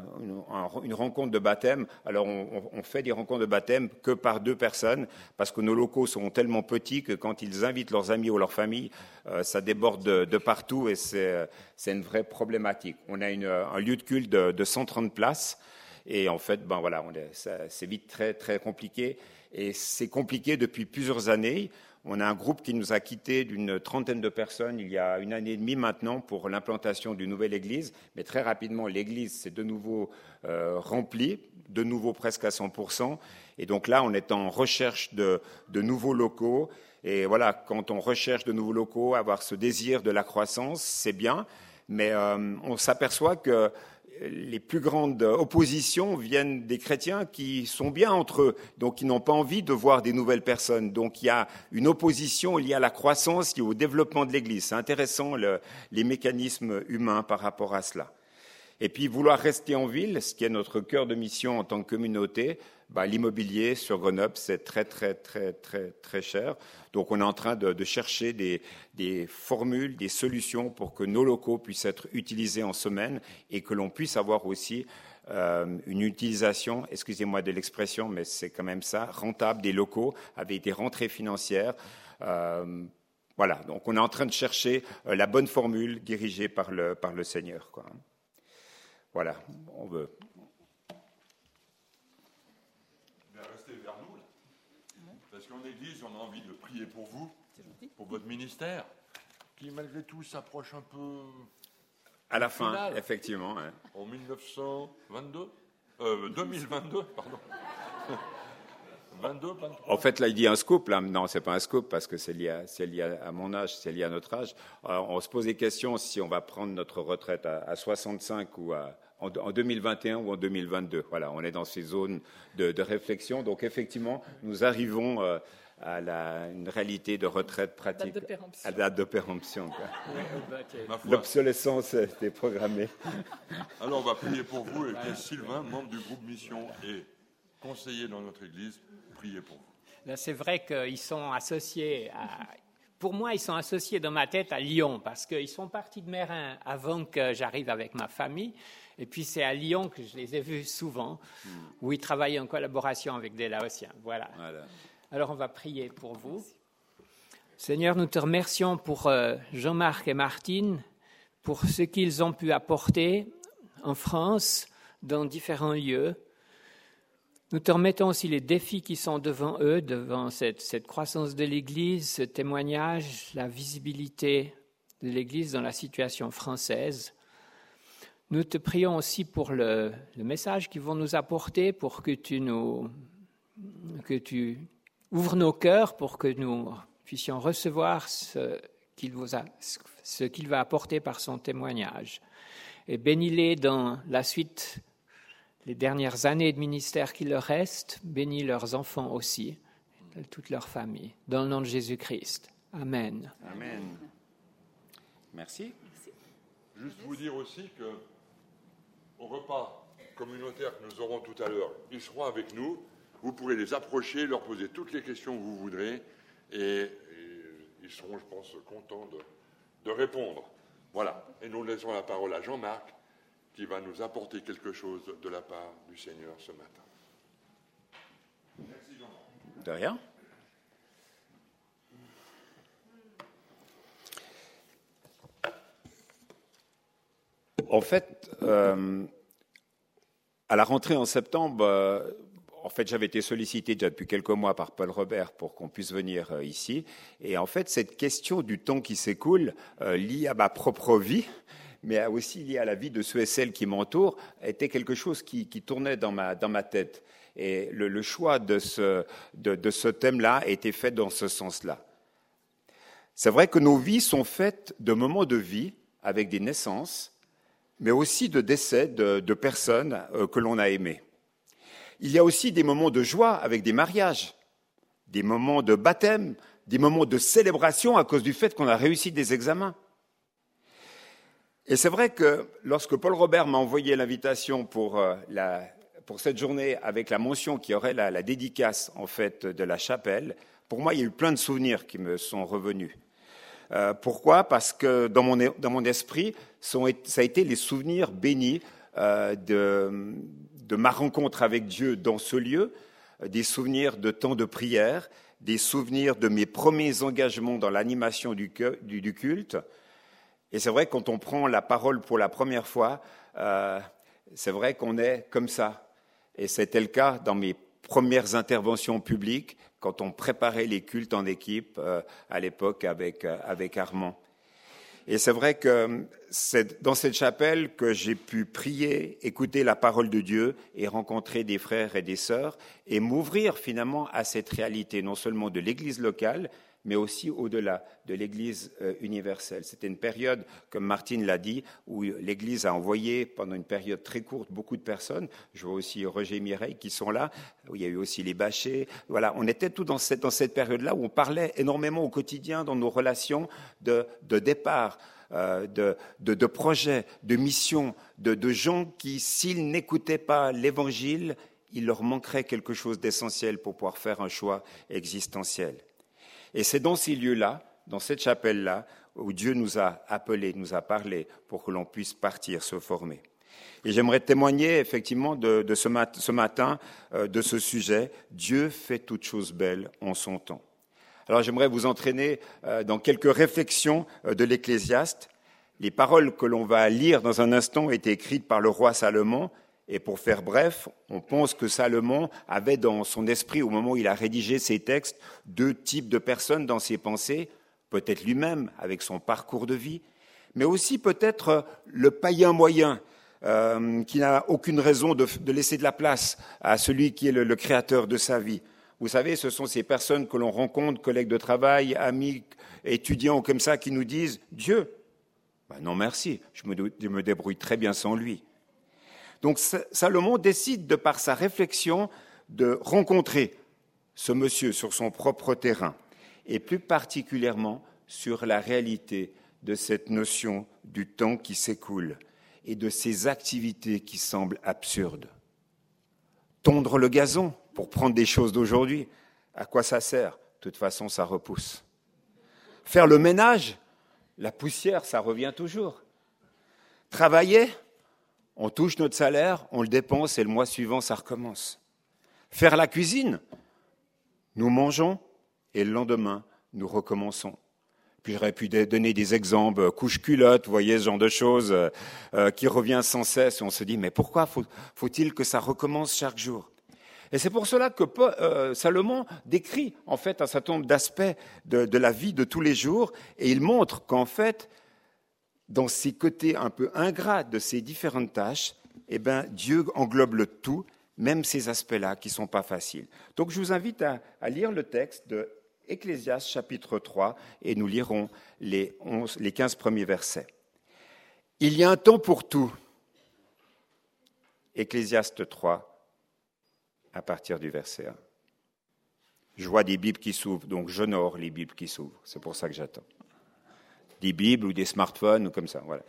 une rencontre de baptême. Alors, on fait des rencontres de baptême que par 2 personnes, parce que nos locaux sont tellement petits que quand ils invitent leurs amis ou leur famille, ça déborde de partout et c'est une vraie problématique. On a un lieu de culte de 130 places et en fait, voilà, c'est vite très, très compliqué. Et c'est compliqué depuis plusieurs années. On a un groupe qui nous a quittés d'une 30aine de personnes il y a 1 année et demie maintenant pour l'implantation d'une nouvelle église. Mais très rapidement, l'église s'est de nouveau remplie, de nouveau presque à 100%. Et donc là, on est en recherche de nouveaux locaux. Et voilà, quand on recherche de nouveaux locaux, avoir ce désir de la croissance, c'est bien. Mais on s'aperçoit que les plus grandes oppositions viennent des chrétiens qui sont bien entre eux, donc qui n'ont pas envie de voir des nouvelles personnes. Donc il y a une opposition liée à la croissance, liée au développement de l'Église. C'est intéressant les mécanismes humains par rapport à cela. Et puis vouloir rester en ville, ce qui est notre cœur de mission en tant que communauté, l'immobilier sur Grenoble, c'est très, très, très, très, très cher. Donc on est en train de chercher des formules, des solutions pour que nos locaux puissent être utilisés en semaine et que l'on puisse avoir aussi une utilisation, excusez-moi de l'expression, mais c'est quand même ça, rentable des locaux avec des rentrées financières. Voilà, donc on est en train de chercher la bonne formule dirigée par le Seigneur, quoi. Voilà, on veut. Restez vers nous, là. Parce qu'en Église, on a envie de prier pour vous, pour votre ministère, qui malgré tout s'approche un peu... À la fin, final, effectivement. Hein. En 2022, pardon. 22, 23. En fait, là, il dit un scoop. Là. Non, c'est pas un scoop parce que c'est lié à mon âge, c'est lié à notre âge. On se pose des questions si on va prendre notre retraite à 65 ou en 2021 ou en 2022. Voilà, on est dans ces zones de réflexion. Donc, effectivement, nous arrivons à une réalité de retraite pratique, à date de péremption. L'obsolescence est programmée. Alors, on va prier pour vous et que Sylvain, membre du groupe Mission et conseiller dans notre Église, priez pour vous. C'est vrai qu'ils sont associés pour moi, ils sont associés dans ma tête à Lyon, parce qu'ils sont partis de Meyrin avant que j'arrive avec ma famille. Et puis, c'est à Lyon que je les ai vus souvent, où ils travaillent en collaboration avec des Laotiens. Voilà. Alors, on va prier pour vous. Seigneur, nous te remercions pour Jean-Marc et Martine, pour ce qu'ils ont pu apporter en France, dans différents lieux. Nous te remettons aussi les défis qui sont devant eux, devant cette croissance de l'Église, ce témoignage, la visibilité de l'Église dans la situation française. Nous te prions aussi pour le message qu'ils vont nous apporter, pour que tu ouvres nos cœurs, pour que nous puissions recevoir ce qu'il va apporter par son témoignage. Et bénis-les dans la suite, les dernières années de ministère qui leur restent, bénis leurs enfants aussi, toute leur famille, dans le nom de Jésus-Christ. Amen. Amen. Merci. Juste vous dire aussi que au repas communautaire que nous aurons tout à l'heure, ils seront avec nous. Vous pourrez les approcher, leur poser toutes les questions que vous voudrez, et ils seront, je pense, contents de répondre. Voilà. Et nous laissons la parole à Jean-Marc, qui va nous apporter quelque chose de la part du Seigneur ce matin. Merci Jean-Marc. De rien. En fait, à la rentrée en septembre, j'avais été sollicité déjà depuis quelques mois par Paul Robert pour qu'on puisse venir ici. Et en fait, cette question du temps qui s'écoule, liée à ma propre vie, mais aussi liée à la vie de ceux et celles qui m'entourent, était quelque chose qui tournait dans ma tête. Et le choix de ce thème-là a été fait dans ce sens-là. C'est vrai que nos vies sont faites de moments de vie avec des naissances, mais aussi de décès de personnes que l'on a aimées. Il y a aussi des moments de joie avec des mariages, des moments de baptême, des moments de célébration à cause du fait qu'on a réussi des examens. Et c'est vrai que lorsque Paul Robert m'a envoyé l'invitation pour cette journée avec la mention qui aurait la dédicace en fait de la chapelle, pour moi il y a eu plein de souvenirs qui me sont revenus. Pourquoi ? Parce que dans mon esprit, ça a été les souvenirs bénis de ma rencontre avec Dieu dans ce lieu, des souvenirs de temps de prière, des souvenirs de mes premiers engagements dans l'animation du culte. Et c'est vrai que quand on prend la parole pour la première fois, c'est vrai qu'on est comme ça. Et c'était le cas dans mes premières interventions publiques, quand on préparait les cultes en équipe à l'époque avec Armand. Et c'est vrai que c'est dans cette chapelle que j'ai pu prier, écouter la parole de Dieu et rencontrer des frères et des sœurs et m'ouvrir finalement à cette réalité, non seulement de l'Église locale, mais aussi au-delà de l'Église universelle. C'était une période, comme Martine l'a dit, où l'Église a envoyé pendant une période très courte beaucoup de personnes. Je vois aussi Roger et Mireille qui sont là, où il y a eu aussi les Bachets. Voilà, on était tous dans cette période-là où on parlait énormément au quotidien dans nos relations de départ de projets, de missions, de gens qui, s'ils n'écoutaient pas l'Évangile, il leur manquerait quelque chose d'essentiel pour pouvoir faire un choix existentiel. Et c'est dans ces lieux-là, dans cette chapelle-là, où Dieu nous a appelés, nous a parlé pour que l'on puisse partir se former. Et j'aimerais témoigner effectivement de ce matin de ce sujet. Dieu fait toutes choses belles en son temps. Alors j'aimerais vous entraîner dans quelques réflexions de l'Ecclésiaste. Les paroles que l'on va lire dans un instant ont été écrites par le roi Salomon. Et pour faire bref, on pense que Salomon avait dans son esprit, au moment où il a rédigé ses textes, deux types de personnes dans ses pensées. Peut-être lui-même, avec son parcours de vie, mais aussi peut-être le païen moyen, qui n'a aucune raison de laisser de la place à celui qui est le créateur de sa vie. Vous savez, ce sont ces personnes que l'on rencontre, collègues de travail, amis, étudiants comme ça, qui nous disent « Dieu, non merci, je me débrouille très bien sans lui ». Donc Salomon décide, de par sa réflexion, de rencontrer ce monsieur sur son propre terrain, et plus particulièrement sur la réalité de cette notion du temps qui s'écoule et de ces activités qui semblent absurdes. Tondre le gazon, pour prendre des choses d'aujourd'hui, à quoi ça sert? De toute façon, ça repousse. Faire le ménage, la poussière, ça revient toujours. Travailler, on touche notre salaire, on le dépense et le mois suivant, ça recommence. Faire la cuisine, nous mangeons et le lendemain, nous recommençons. Puis j'aurais pu donner des exemples, couche-culotte, vous voyez, ce genre de choses qui revient sans cesse. Et on se dit, mais pourquoi faut-il que ça recommence chaque jour? Et c'est pour cela que Salomon décrit en fait un certain nombre d'aspects de la vie de tous les jours, et il montre qu'en fait, dans ces côtés un peu ingrats de ces différentes tâches, eh ben, Dieu englobe le tout, même ces aspects-là qui ne sont pas faciles. Donc je vous invite à lire le texte de Ecclésiaste chapitre 3, et nous lirons les 15 premiers versets. Il y a un temps pour tout. Ecclésiaste 3, à partir du verset 1. Je vois des Bibles qui s'ouvrent, donc j'honore les Bibles qui s'ouvrent. C'est pour ça que j'attends. Des Bibles ou des smartphones ou comme ça, voilà.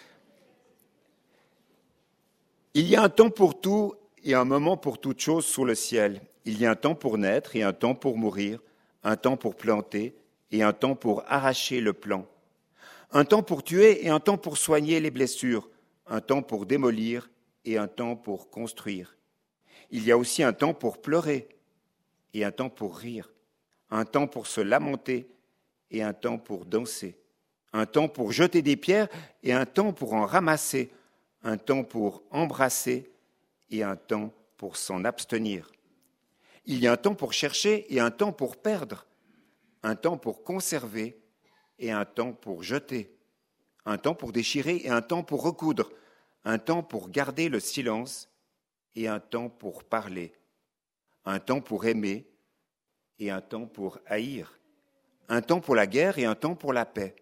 Il y a un temps pour tout et un moment pour toute chose sous le ciel. Il y a un temps pour naître et un temps pour mourir, un temps pour planter et un temps pour arracher le plant, un temps pour tuer et un temps pour soigner les blessures, un temps pour démolir et un temps pour construire. Il y a aussi un temps pour pleurer et un temps pour rire, un temps pour se lamenter et un temps pour danser, un temps pour jeter des pierres et un temps pour en ramasser, un temps pour embrasser et un temps pour s'en abstenir. Il y a un temps pour chercher et un temps pour perdre, un temps pour conserver et un temps pour jeter, un temps pour déchirer et un temps pour recoudre, un temps pour garder le silence et un temps pour parler, un temps pour aimer et un temps pour haïr, un temps pour la guerre et un temps pour la paix.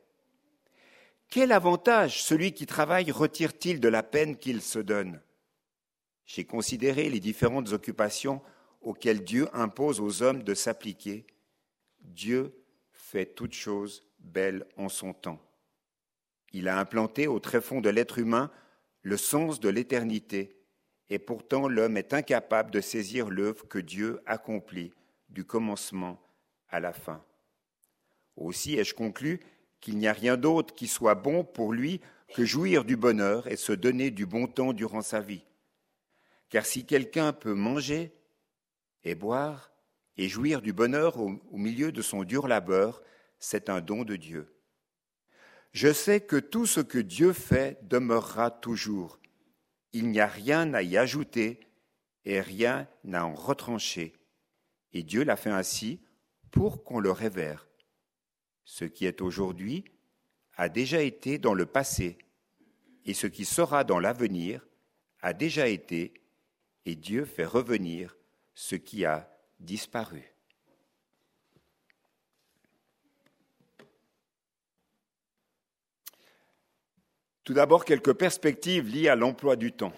Quel avantage celui qui travaille retire-t-il de la peine qu'il se donne? J'ai considéré les différentes occupations auxquelles Dieu impose aux hommes de s'appliquer. Dieu fait toutes choses belles en son temps. Il a implanté au tréfonds de l'être humain le sens de l'éternité, et pourtant l'homme est incapable de saisir l'œuvre que Dieu accomplit du commencement à la fin. Aussi ai-je conclu qu'il n'y a rien d'autre qui soit bon pour lui que jouir du bonheur et se donner du bon temps durant sa vie. Car si quelqu'un peut manger et boire et jouir du bonheur au milieu de son dur labeur, c'est un don de Dieu. Je sais que tout ce que Dieu fait demeurera toujours. Il n'y a rien à y ajouter et rien à en retrancher. Et Dieu l'a fait ainsi pour qu'on le révère. Ce qui est aujourd'hui a déjà été dans le passé, et ce qui sera dans l'avenir a déjà été, et Dieu fait revenir ce qui a disparu. Tout d'abord, quelques perspectives liées à l'emploi du temps.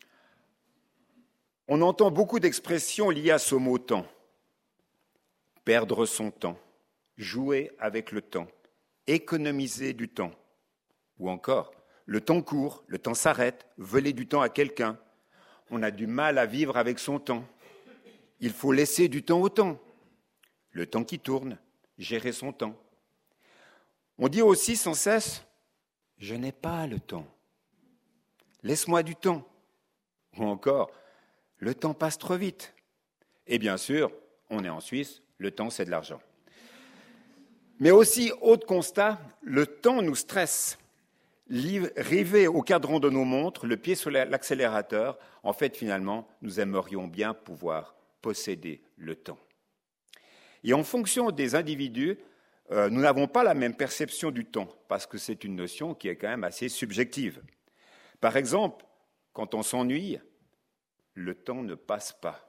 On entend beaucoup d'expressions liées à ce mot « temps ». Perdre son temps, jouer avec le temps, économiser du temps, Ou encore, le temps court, le temps s'arrête, voler du temps à quelqu'un. On a du mal à vivre avec son temps. Il faut laisser du temps au temps. Le temps qui tourne, gérer son temps. On dit aussi sans cesse « je n'ai pas le temps ». Laisse-moi du temps. Ou encore, le temps passe trop vite. Et bien sûr, on est en Suisse, le temps c'est de l'argent. Mais aussi, autre constat, le temps nous stresse. Rivés au cadran de nos montres, le pied sur l'accélérateur, en fait, finalement, nous aimerions bien pouvoir posséder le temps. Et en fonction des individus, nous n'avons pas la même perception du temps, parce que c'est une notion qui est quand même assez subjective. Par exemple, quand on s'ennuie, le temps ne passe pas.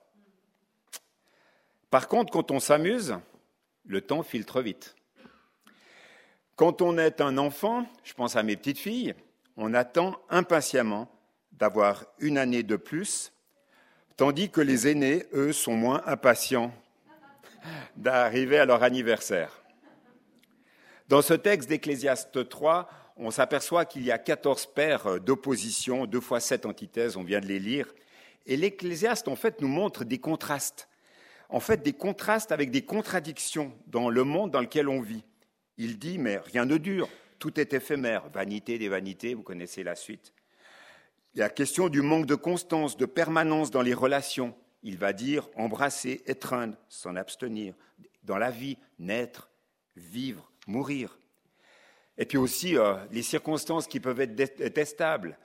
Par contre, quand on s'amuse, le temps file trop vite. Quand on est un enfant, je pense à mes petites filles, on attend impatiemment d'avoir une année de plus, tandis que les aînés, eux, sont moins impatients d'arriver à leur anniversaire. Dans ce texte d'Ecclésiaste 3, on s'aperçoit qu'il y a 14 paires d'opposition, 2 fois 7 antithèses, on vient de les lire. Et l'Ecclésiaste, en fait, nous montre des contrastes. En fait, des contrastes avec des contradictions dans le monde dans lequel on vit. Il dit, mais rien ne dure, tout est éphémère, vanité des vanités, vous connaissez la suite. Il y a la question du manque de constance, de permanence dans les relations. Il va dire embrasser, étreindre, s'en abstenir. Dans la vie, naître, vivre, mourir. Et puis aussi les circonstances qui peuvent être détestables.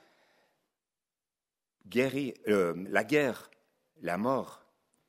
La guerre, la mort.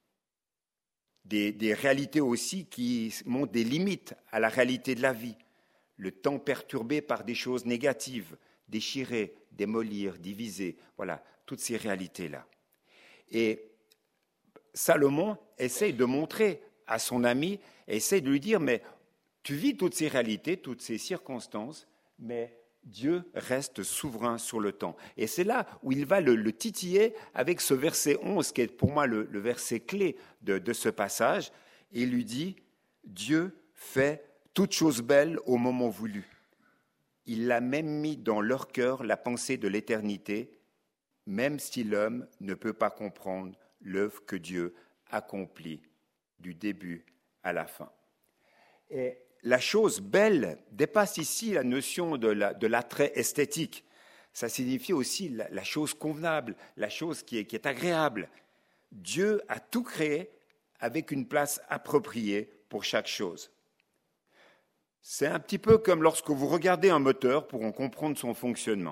Des réalités aussi qui montrent des limites à la réalité de la vie. Le temps perturbé par des choses négatives, déchirer, démolir, diviser. Voilà, toutes ces réalités-là. Et Salomon essaye de montrer à son ami, essaye de lui dire, mais tu vis toutes ces réalités, toutes ces circonstances, mais Dieu reste souverain sur le temps. Et c'est là où il va le titiller avec ce verset 11, qui est pour moi le verset clé de ce passage. Et il lui dit, Dieu fait toutes choses belles au moment voulu. Il a même mis dans leur cœur la pensée de l'éternité, même si l'homme ne peut pas comprendre l'œuvre que Dieu accomplit du début à la fin. Et la chose belle dépasse ici la notion de l'attrait esthétique. Ça signifie aussi la chose convenable, la chose qui est agréable. Dieu a tout créé avec une place appropriée pour chaque chose. C'est un petit peu comme lorsque vous regardez un moteur pour en comprendre son fonctionnement.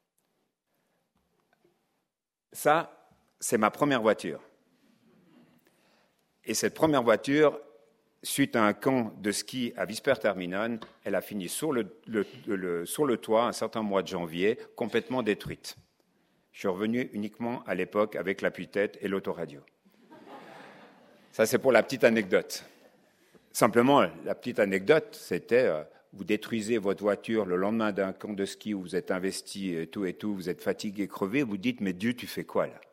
Ça, c'est ma première voiture. Et cette première voiture, suite à un camp de ski à Visper-Terminon, elle a fini sur le toit un certain mois de janvier, complètement détruite. Je suis revenu uniquement à l'époque avec l'appui-tête et l'autoradio. Ça, c'est pour la petite anecdote. Simplement, la petite anecdote, c'était vous détruisez votre voiture le lendemain d'un camp de ski où vous êtes investi et tout, vous êtes fatigué, crevé, vous dites, mais Dieu, tu fais quoi là?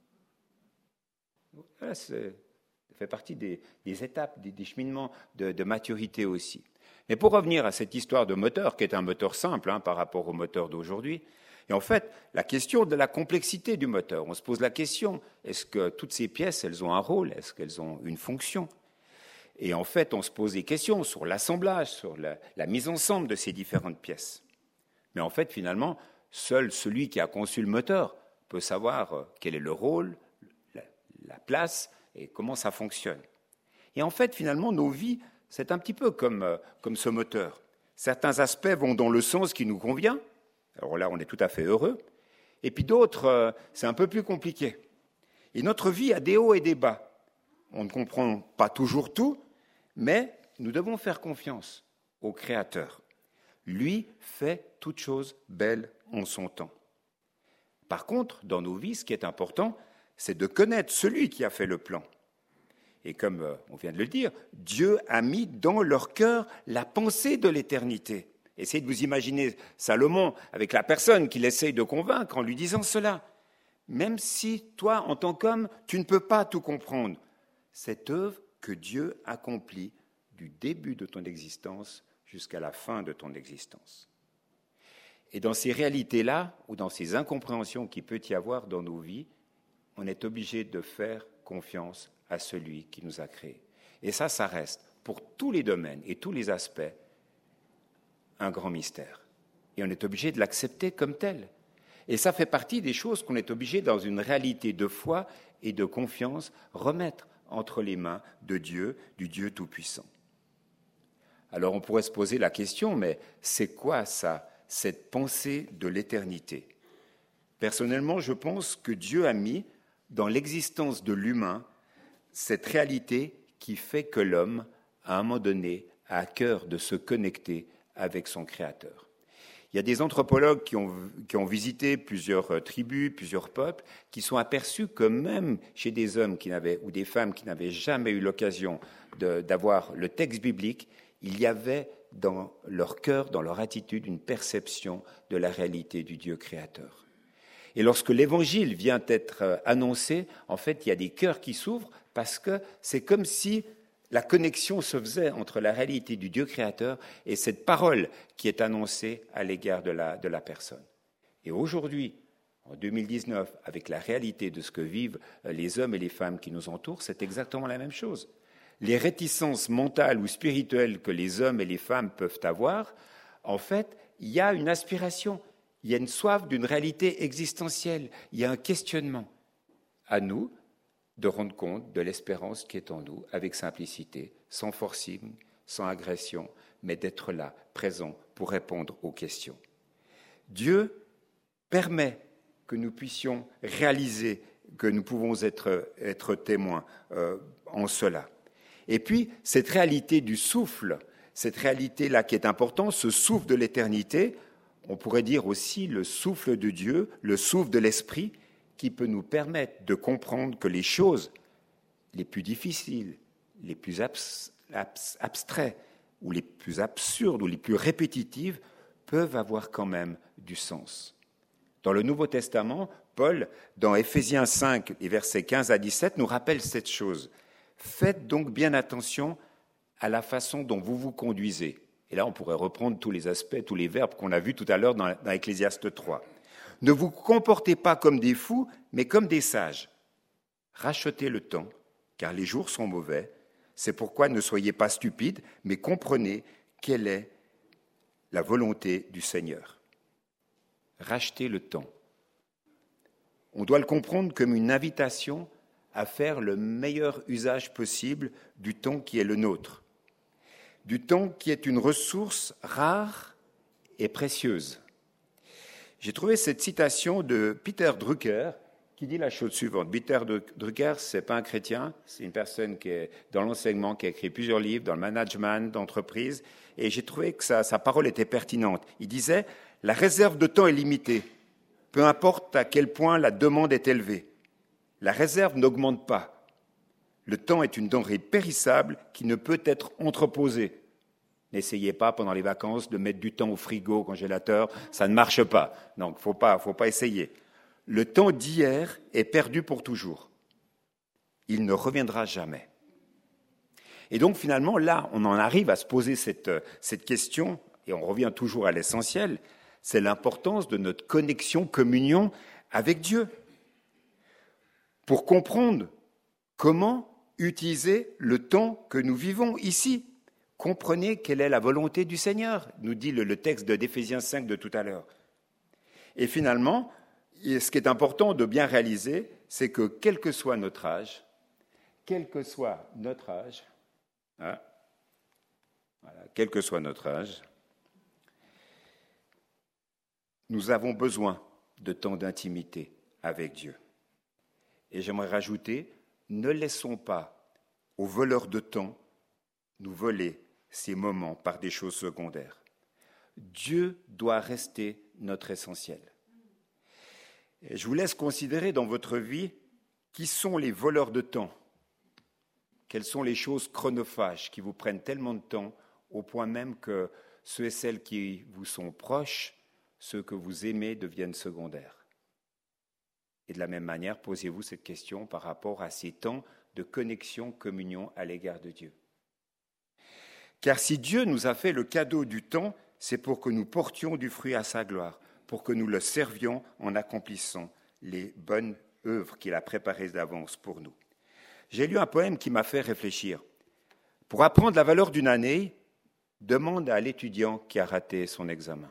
Voilà, ça fait partie des étapes, des cheminements de maturité aussi. Mais pour revenir à cette histoire de moteur, qui est un moteur simple par rapport au moteur d'aujourd'hui, et en fait, la question de la complexité du moteur, on se pose la question, est-ce que toutes ces pièces, elles ont un rôle? Est-ce qu'elles ont une fonction? Et en fait, on se pose des questions sur l'assemblage, sur la mise ensemble de ces différentes pièces. Mais en fait, finalement, seul celui qui a conçu le moteur peut savoir quel est le rôle, la place et comment ça fonctionne. Et en fait, finalement, nos vies, c'est un petit peu comme ce moteur. Certains aspects vont dans le sens qui nous convient. Alors là, on est tout à fait heureux. Et puis d'autres, c'est un peu plus compliqué. Et notre vie a des hauts et des bas. On ne comprend pas toujours tout, mais nous devons faire confiance au Créateur. Lui fait toutes choses belles en son temps. Par contre, dans nos vies, ce qui est important, c'est de connaître celui qui a fait le plan. Et comme on vient de le dire, Dieu a mis dans leur cœur la pensée de l'éternité. Essayez de vous imaginer Salomon avec la personne qu'il essaye de convaincre en lui disant cela. Même si toi, en tant qu'homme, tu ne peux pas tout comprendre, cette œuvre que Dieu accomplit du début de ton existence jusqu'à la fin de ton existence. Et dans ces réalités-là, ou dans ces incompréhensions qu'il peut y avoir dans nos vies, on est obligé de faire confiance à celui qui nous a créés. Et ça reste, pour tous les domaines et tous les aspects, un grand mystère. Et on est obligé de l'accepter comme tel. Et ça fait partie des choses qu'on est obligé, dans une réalité de foi et de confiance, remettre entre les mains de Dieu, du Dieu Tout-Puissant. Alors on pourrait se poser la question, mais c'est quoi ça, cette pensée de l'éternité? Personnellement, je pense que Dieu a mis dans l'existence de l'humain cette réalité qui fait que l'homme, à un moment donné, a à cœur de se connecter avec son Créateur. Il y a des anthropologues qui ont visité plusieurs tribus, plusieurs peuples, qui sont aperçus que même chez des hommes ou des femmes qui n'avaient jamais eu l'occasion d'avoir le texte biblique, il y avait dans leur cœur, dans leur attitude, une perception de la réalité du Dieu créateur. Et lorsque l'Évangile vient être annoncé, en fait, il y a des cœurs qui s'ouvrent parce que c'est comme si la connexion se faisait entre la réalité du Dieu créateur et cette parole qui est annoncée à l'égard de la personne. Et aujourd'hui, en 2019, avec la réalité de ce que vivent les hommes et les femmes qui nous entourent, c'est exactement la même chose. Les réticences mentales ou spirituelles que les hommes et les femmes peuvent avoir, en fait, il y a une aspiration, il y a une soif d'une réalité existentielle, il y a un questionnement. À nous de rendre compte de l'espérance qui est en nous, avec simplicité, sans forcing, sans agression, mais d'être là, présent, pour répondre aux questions. Dieu permet que nous puissions réaliser que nous pouvons être témoins en cela. Et puis, cette réalité du souffle, cette réalité-là qui est importante, ce souffle de l'éternité, on pourrait dire aussi le souffle de Dieu, le souffle de l'Esprit, qui peut nous permettre de comprendre que les choses les plus difficiles, les plus abstraites, ou les plus absurdes, ou les plus répétitives, peuvent avoir quand même du sens. Dans le Nouveau Testament, Paul, dans Éphésiens 5, les versets 15 à 17, nous rappelle cette chose. « Faites donc bien attention à la façon dont vous vous conduisez. » Et là, on pourrait reprendre tous les aspects, tous les verbes qu'on a vus tout à l'heure dans Ecclésiaste 3. « Ne vous comportez pas comme des fous, mais comme des sages. Rachetez le temps, car les jours sont mauvais. C'est pourquoi ne soyez pas stupides, mais comprenez quelle est la volonté du Seigneur. » Racheter le temps. On doit le comprendre comme une invitation à faire le meilleur usage possible du temps qui est le nôtre, du temps qui est une ressource rare et précieuse. J'ai trouvé cette citation de Peter Drucker qui dit la chose suivante. Peter Drucker, ce n'est pas un chrétien, c'est une personne qui est dans l'enseignement, qui a écrit plusieurs livres dans le management d'entreprise, et j'ai trouvé que sa parole était pertinente. Il disait « La réserve de temps est limitée, peu importe à quel point la demande est élevée. La réserve n'augmente pas. Le temps est une denrée périssable qui ne peut être entreposée. N'essayez pas pendant les vacances de mettre du temps au frigo, au congélateur, ça ne marche pas. Donc, faut pas essayer. Le temps d'hier est perdu pour toujours. Il ne reviendra jamais. » Et donc, finalement, là, on en arrive à se poser cette question, et on revient toujours à l'essentiel, c'est l'importance de notre connexion, communion avec Dieu. Pour comprendre comment utiliser le temps que nous vivons ici. Comprenez quelle est la volonté du Seigneur, nous dit le texte d'Éphésiens 5 de tout à l'heure. Et finalement, ce qui est important de bien réaliser, c'est que quel que soit notre âge, quel que soit notre âge, nous avons besoin de temps d'intimité avec Dieu. Et j'aimerais rajouter, ne laissons pas aux voleurs de temps nous voler ces moments par des choses secondaires. Dieu doit rester notre essentiel. Et je vous laisse considérer dans votre vie qui sont les voleurs de temps. Quelles sont les choses chronophages qui vous prennent tellement de temps au point même que ceux et celles qui vous sont proches, ceux que vous aimez deviennent secondaires. Et de la même manière, posez-vous cette question par rapport à ces temps de connexion, communion à l'égard de Dieu. Car si Dieu nous a fait le cadeau du temps, c'est pour que nous portions du fruit à sa gloire. pour que nous le servions en accomplissant les bonnes œuvres qu'il a préparées d'avance pour nous. J'ai lu un poème qui m'a fait réfléchir. Pour apprendre la valeur d'une année, demande à l'étudiant qui a raté son examen.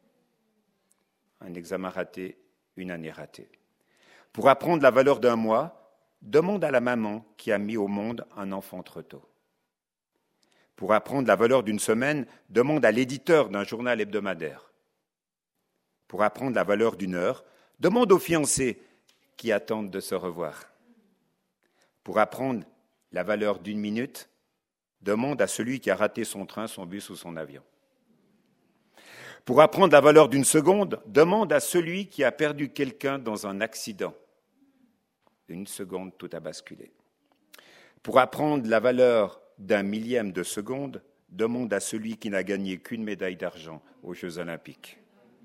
Un examen raté, une année ratée. Pour apprendre la valeur d'un mois, demande à la maman qui a mis au monde un enfant trop tôt. Pour apprendre la valeur d'une semaine, demande à l'éditeur d'un journal hebdomadaire. Pour apprendre la valeur d'une heure, demande aux fiancés qui attendent de se revoir. Pour apprendre la valeur d'une minute, demande à celui qui a raté son train, son bus ou son avion. Pour apprendre la valeur d'une seconde, demande à celui qui a perdu quelqu'un dans un accident. Une seconde, tout a basculé. Pour apprendre la valeur d'un millième de seconde, demande à celui qui n'a gagné qu'une médaille d'argent aux Jeux Olympiques.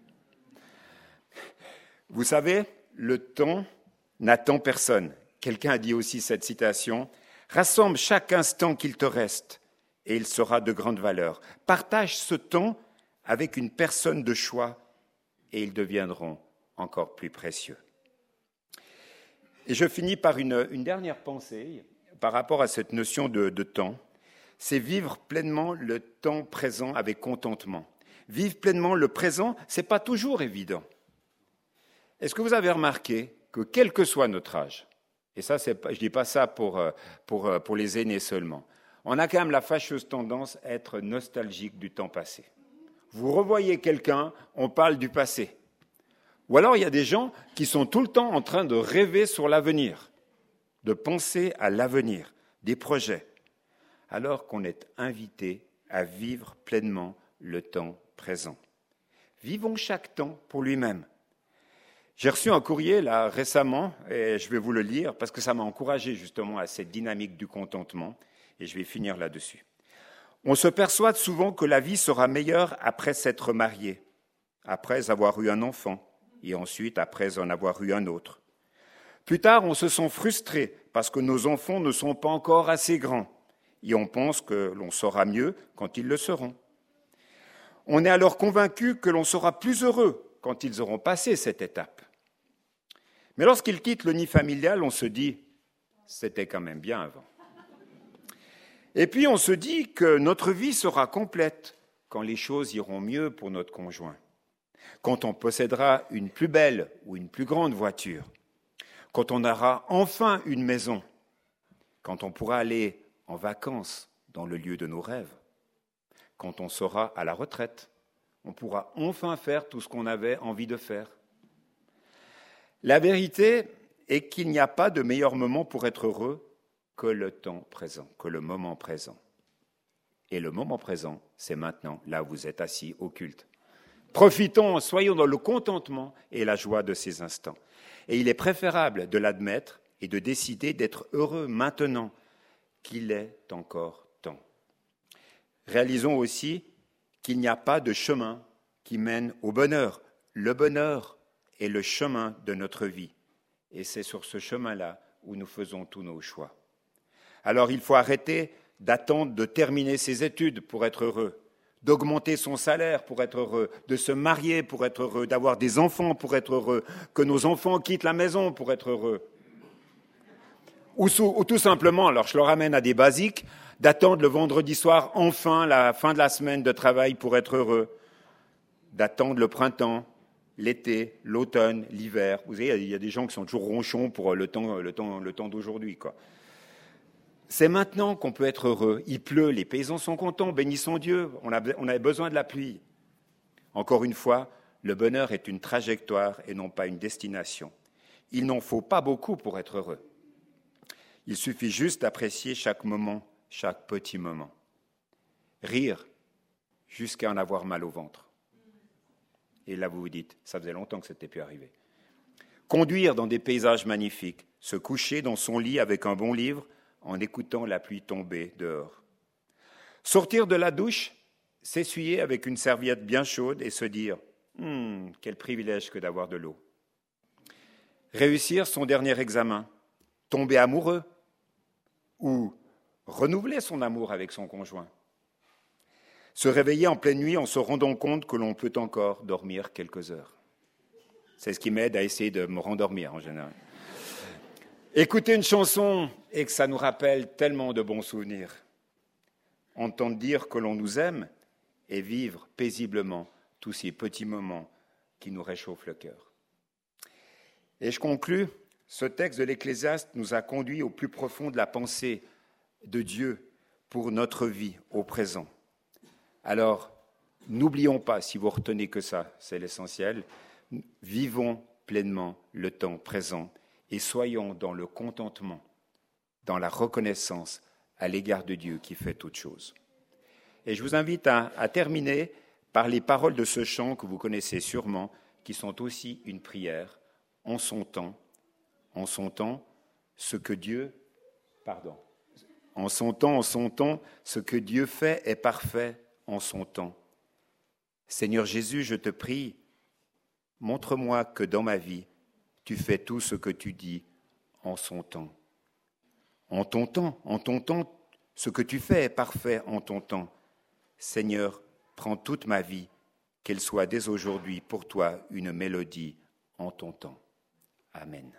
Vous savez, le temps n'attend personne. Quelqu'un a dit aussi cette citation, « Rassemble chaque instant qu'il te reste et il sera de grande valeur. Partage ce temps avec une personne de choix et ils deviendront encore plus précieux. » Et je finis par une dernière pensée par rapport à cette notion de temps. C'est vivre pleinement le temps présent avec contentement. Vivre pleinement le présent, ce n'est pas toujours évident. Est-ce que vous avez remarqué que quel que soit notre âge, et ça, je ne dis pas ça pour les aînés seulement, on a quand même la fâcheuse tendance à être nostalgique du temps passé. Vous revoyez quelqu'un, on parle du passé. Ou alors il y a des gens qui sont tout le temps en train de rêver sur l'avenir, de penser à l'avenir, des projets, alors qu'on est invité à vivre pleinement le temps présent. Vivons chaque temps pour lui-même. J'ai reçu un courrier là récemment, et je vais vous le lire, parce que ça m'a encouragé justement à cette dynamique du contentement, et je vais finir là-dessus. On se persuade souvent que la vie sera meilleure après s'être marié, après avoir eu un enfant, et ensuite après en avoir eu un autre. Plus tard, on se sent frustré parce que nos enfants ne sont pas encore assez grands, et on pense que l'on saura mieux quand ils le seront. On est alors convaincu que l'on sera plus heureux quand ils auront passé cette étape. Mais lorsqu'ils quittent le nid familial, on se dit « c'était quand même bien avant ». Et puis on se dit que notre vie sera complète quand les choses iront mieux pour notre conjoint, quand on possédera une plus belle ou une plus grande voiture, quand on aura enfin une maison, quand on pourra aller en vacances dans le lieu de nos rêves, quand on sera à la retraite, on pourra enfin faire tout ce qu'on avait envie de faire. La vérité est qu'il n'y a pas de meilleur moment pour être heureux que le temps présent, que le moment présent. Et le moment présent, c'est maintenant, là où vous êtes assis au culte. Profitons, soyons dans le contentement et la joie de ces instants. Et il est préférable de l'admettre et de décider d'être heureux maintenant qu'il est encore temps. Réalisons aussi qu'il n'y a pas de chemin qui mène au bonheur. Le bonheur est le chemin de notre vie. Et c'est sur ce chemin-là où nous faisons tous nos choix. Alors il faut arrêter d'attendre de terminer ses études pour être heureux, d'augmenter son salaire pour être heureux, de se marier pour être heureux, d'avoir des enfants pour être heureux, que nos enfants quittent la maison pour être heureux. Ou tout simplement, alors je le ramène à des basiques, d'attendre le vendredi soir, enfin la fin de la semaine de travail pour être heureux, d'attendre le printemps, l'été, l'automne, l'hiver. Vous savez, il y a des gens qui sont toujours ronchons pour le temps d'aujourd'hui, quoi. C'est maintenant qu'on peut être heureux. Il pleut, les paysans sont contents, bénissons Dieu, on avait besoin de la pluie. Encore une fois, le bonheur est une trajectoire et non pas une destination. Il n'en faut pas beaucoup pour être heureux. Il suffit juste d'apprécier chaque moment, chaque petit moment. Rire jusqu'à en avoir mal au ventre. Et là, vous vous dites, ça faisait longtemps que ça n'était plus arrivé. Conduire dans des paysages magnifiques, se coucher dans son lit avec un bon livre, en écoutant la pluie tomber dehors. Sortir de la douche, s'essuyer avec une serviette bien chaude et se dire « quel privilège que d'avoir de l'eau ». Réussir son dernier examen, tomber amoureux ou renouveler son amour avec son conjoint. Se réveiller en pleine nuit en se rendant compte que l'on peut encore dormir quelques heures. C'est ce qui m'aide à essayer de me rendormir en général. Écouter une chanson et que ça nous rappelle tellement de bons souvenirs. Entendre dire que l'on nous aime et vivre paisiblement tous ces petits moments qui nous réchauffent le cœur. Et je conclus, ce texte de l'Ecclésiaste nous a conduits au plus profond de la pensée de Dieu pour notre vie au présent. Alors, n'oublions pas, si vous retenez que ça, c'est l'essentiel, vivons pleinement le temps présent et soyons dans le contentement, dans la reconnaissance à l'égard de Dieu qui fait toutes choses. Et je vous invite à terminer par les paroles de ce chant que vous connaissez sûrement, qui sont aussi une prière. En son temps, ce que Dieu fait est parfait en son temps. Seigneur Jésus, je te prie, montre-moi que dans ma vie, tu fais tout ce que tu dis en son temps. En ton temps, ce que tu fais est parfait en ton temps. Seigneur, prends toute ma vie, qu'elle soit dès aujourd'hui pour toi une mélodie en ton temps. Amen.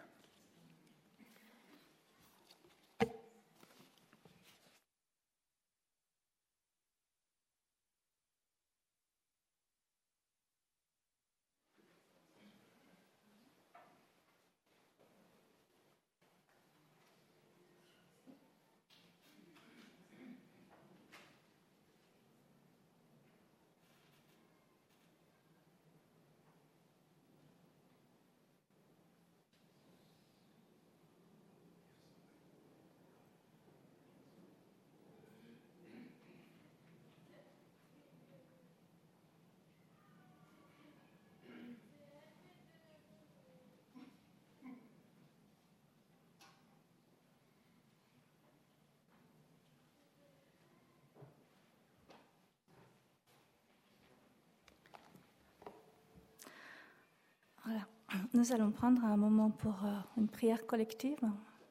Voilà. Nous allons prendre un moment pour une prière collective.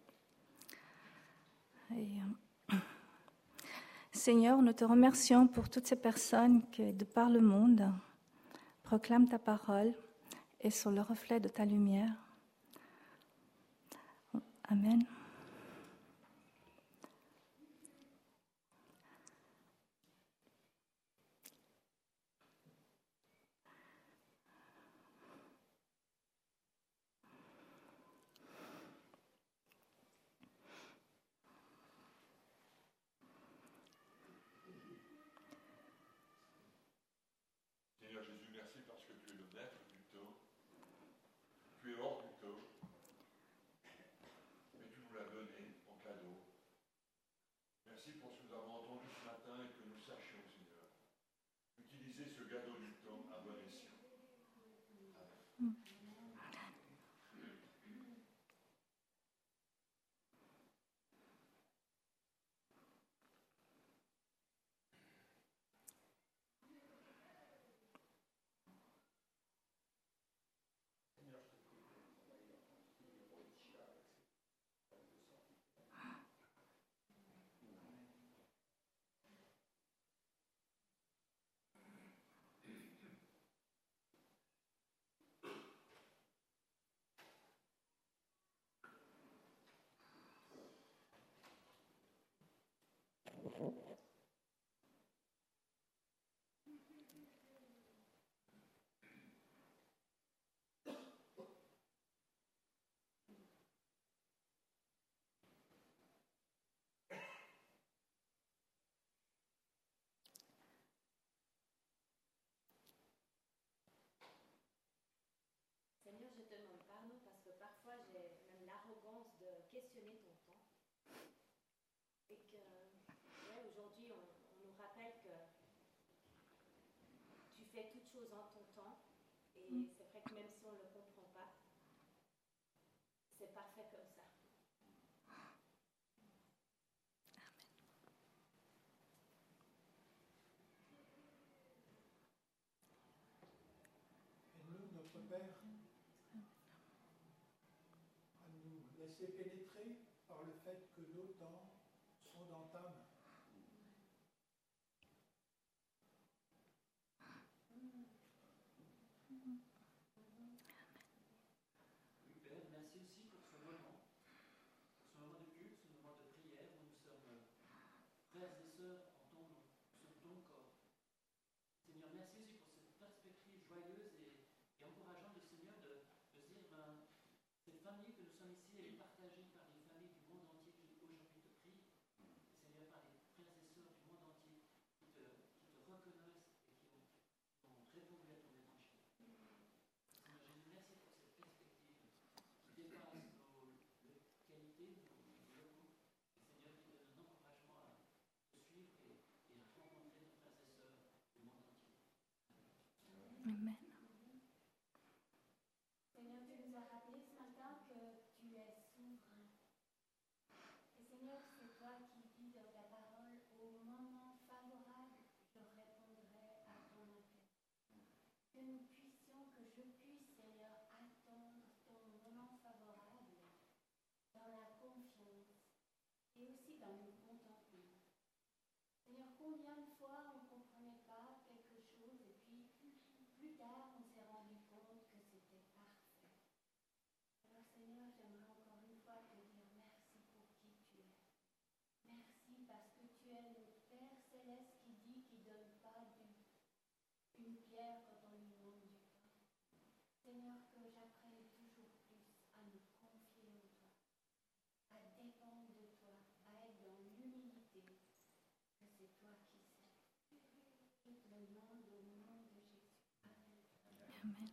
Seigneur, nous te remercions pour toutes ces personnes qui, de par le monde, proclament ta parole et sont le reflet de ta lumière. Amen. Seigneur, je te demande pardon parce que parfois j'ai même l'arrogance de questionner ton temps. Et que, aujourd'hui, on nous rappelle que tu fais toutes choses en ton temps. Et c'est vrai que même si on ne le comprend pas, c'est parfait comme ça. Notre Père, à nous laisser pénétrer par le fait que nos temps sont dans ta main. Amen.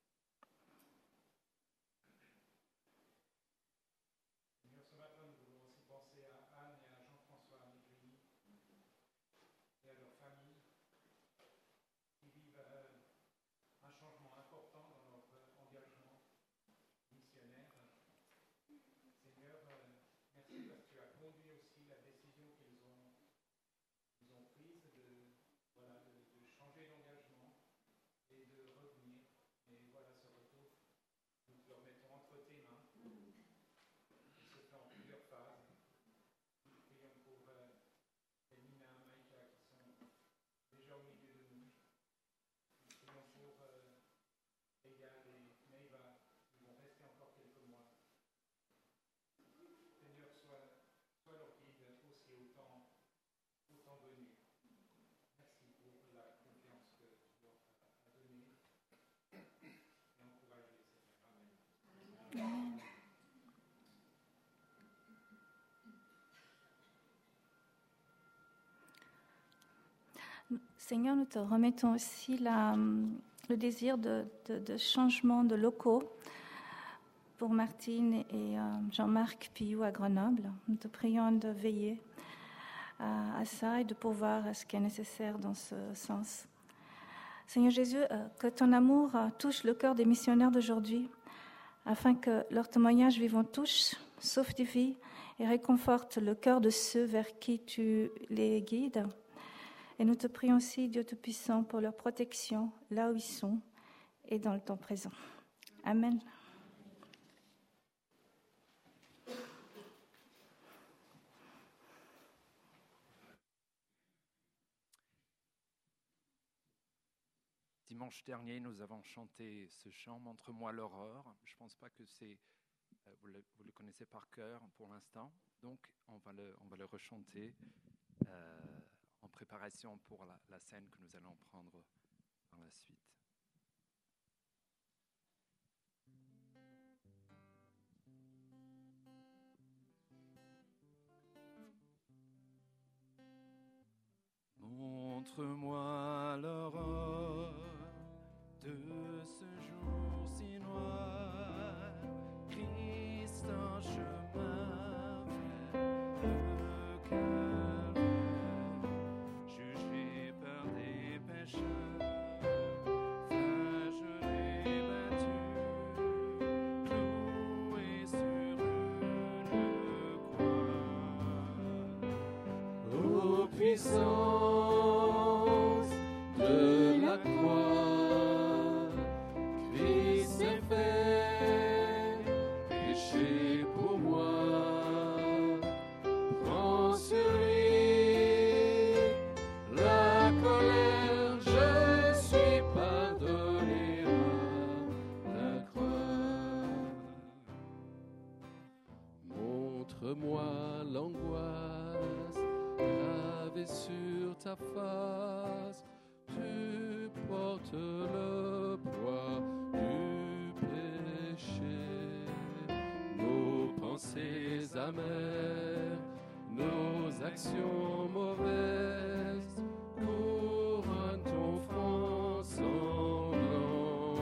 Seigneur, ce matin, nous voulons aussi penser à Anne et à Jean-François Negrini et à leur famille qui vivent un changement important dans leur engagement missionnaire. Seigneur, merci parce que tu as conduit aussi la décision qu'ils ont prise de changer d'engagement et de revenir. Et voilà ce retour. Nous te le remettons entre tes mains. Il se fait en plusieurs phases. Nous prions pour Nina et Maïka qui sont déjà au milieu de nous. Nous prions pour Eyal et Neiva qui vont rester encore quelques mois. Seigneur, sois leur guide aussi au temps venu. Merci pour la confiance que tu leur as donnée et encouragée, Seigneur. Amen. Amen. Seigneur, nous te remettons aussi le désir de changement de locaux pour Martine et Jean-Marc Pillou à Grenoble. Nous te prions de veiller à ça et de pourvoir à ce qui est nécessaire dans ce sens. Seigneur Jésus, que ton amour touche le cœur des missionnaires d'aujourd'hui, afin que leur témoignage vivant touche, sauve des vies et réconforte le cœur de ceux vers qui tu les guides. Et nous te prions aussi, Dieu Tout-Puissant, pour leur protection là où ils sont et dans le temps présent. Amen. Dimanche dernier, nous avons chanté ce chant « Montre-moi l'aurore ». Je ne pense pas que vous le connaissez par cœur pour l'instant. Donc, on va le rechanter en préparation pour la scène que nous allons prendre par la suite. Montre-moi l'aurore de ce jour si noir, Christ en chemin vers le calvaire, jugé par des pécheurs, flagellé, battu, cloué sur une croix. Ô puissance de la croix, Christ est fait péché pour moi. Prends sur lui la colère, je suis pardonné à la croix. Montre-moi l'angoisse gravée sur ta face. Tu portes le poids du péché, nos pensées amères, nos actions mauvaises, couronne ton front sanglant.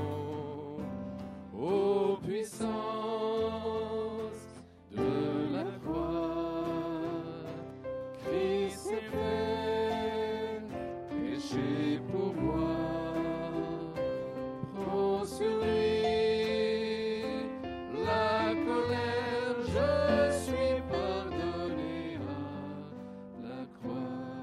Ô puissance de la croix, Christ est fait péché pour moi. Prends sur lui la colère, je suis pardonné à la croix.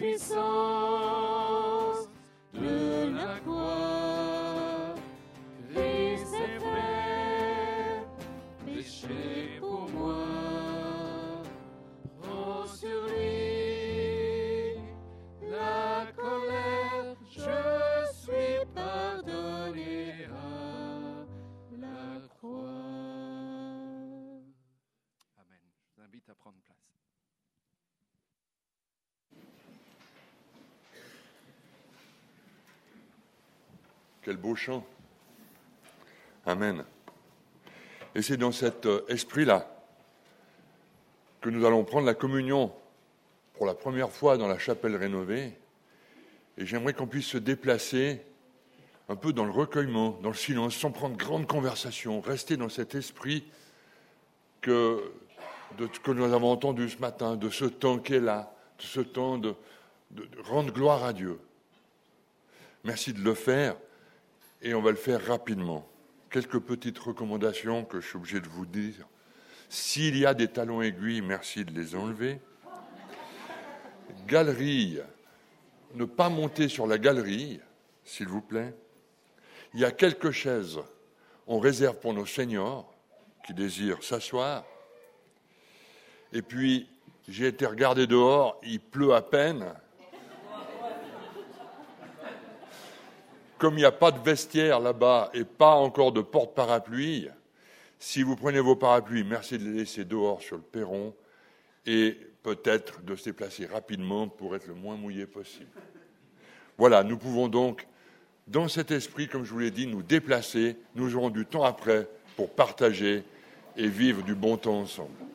puissance de la croix. Christ est fait péché pour moi. Prends sur lui la colère, je suis pardonné à la croix. Amen. Je vous invite à prendre place. Quel beau chant. Amen. Et c'est dans cet esprit-là que nous allons prendre la communion pour la première fois dans la chapelle rénovée. Et j'aimerais qu'on puisse se déplacer un peu dans le recueillement, dans le silence, sans prendre grande conversation, rester dans cet esprit que nous avons entendu ce matin, de ce temps qui est là, de ce temps de rendre gloire à Dieu. Merci de le faire. Et on va le faire rapidement. Quelques petites recommandations que je suis obligé de vous dire. S'il y a des talons aiguilles, merci de les enlever. Galerie, ne pas monter sur la galerie, s'il vous plaît. Il y a quelques chaises, on réserve pour nos seniors qui désirent s'asseoir. Et puis, j'ai été regarder dehors, il pleut à peine. Comme il n'y a pas de vestiaire là-bas et pas encore de porte-parapluie, si vous prenez vos parapluies, merci de les laisser dehors sur le perron et peut-être de se déplacer rapidement pour être le moins mouillé possible. Voilà, nous pouvons donc, dans cet esprit, comme je vous l'ai dit, nous déplacer. Nous aurons du temps après pour partager et vivre du bon temps ensemble.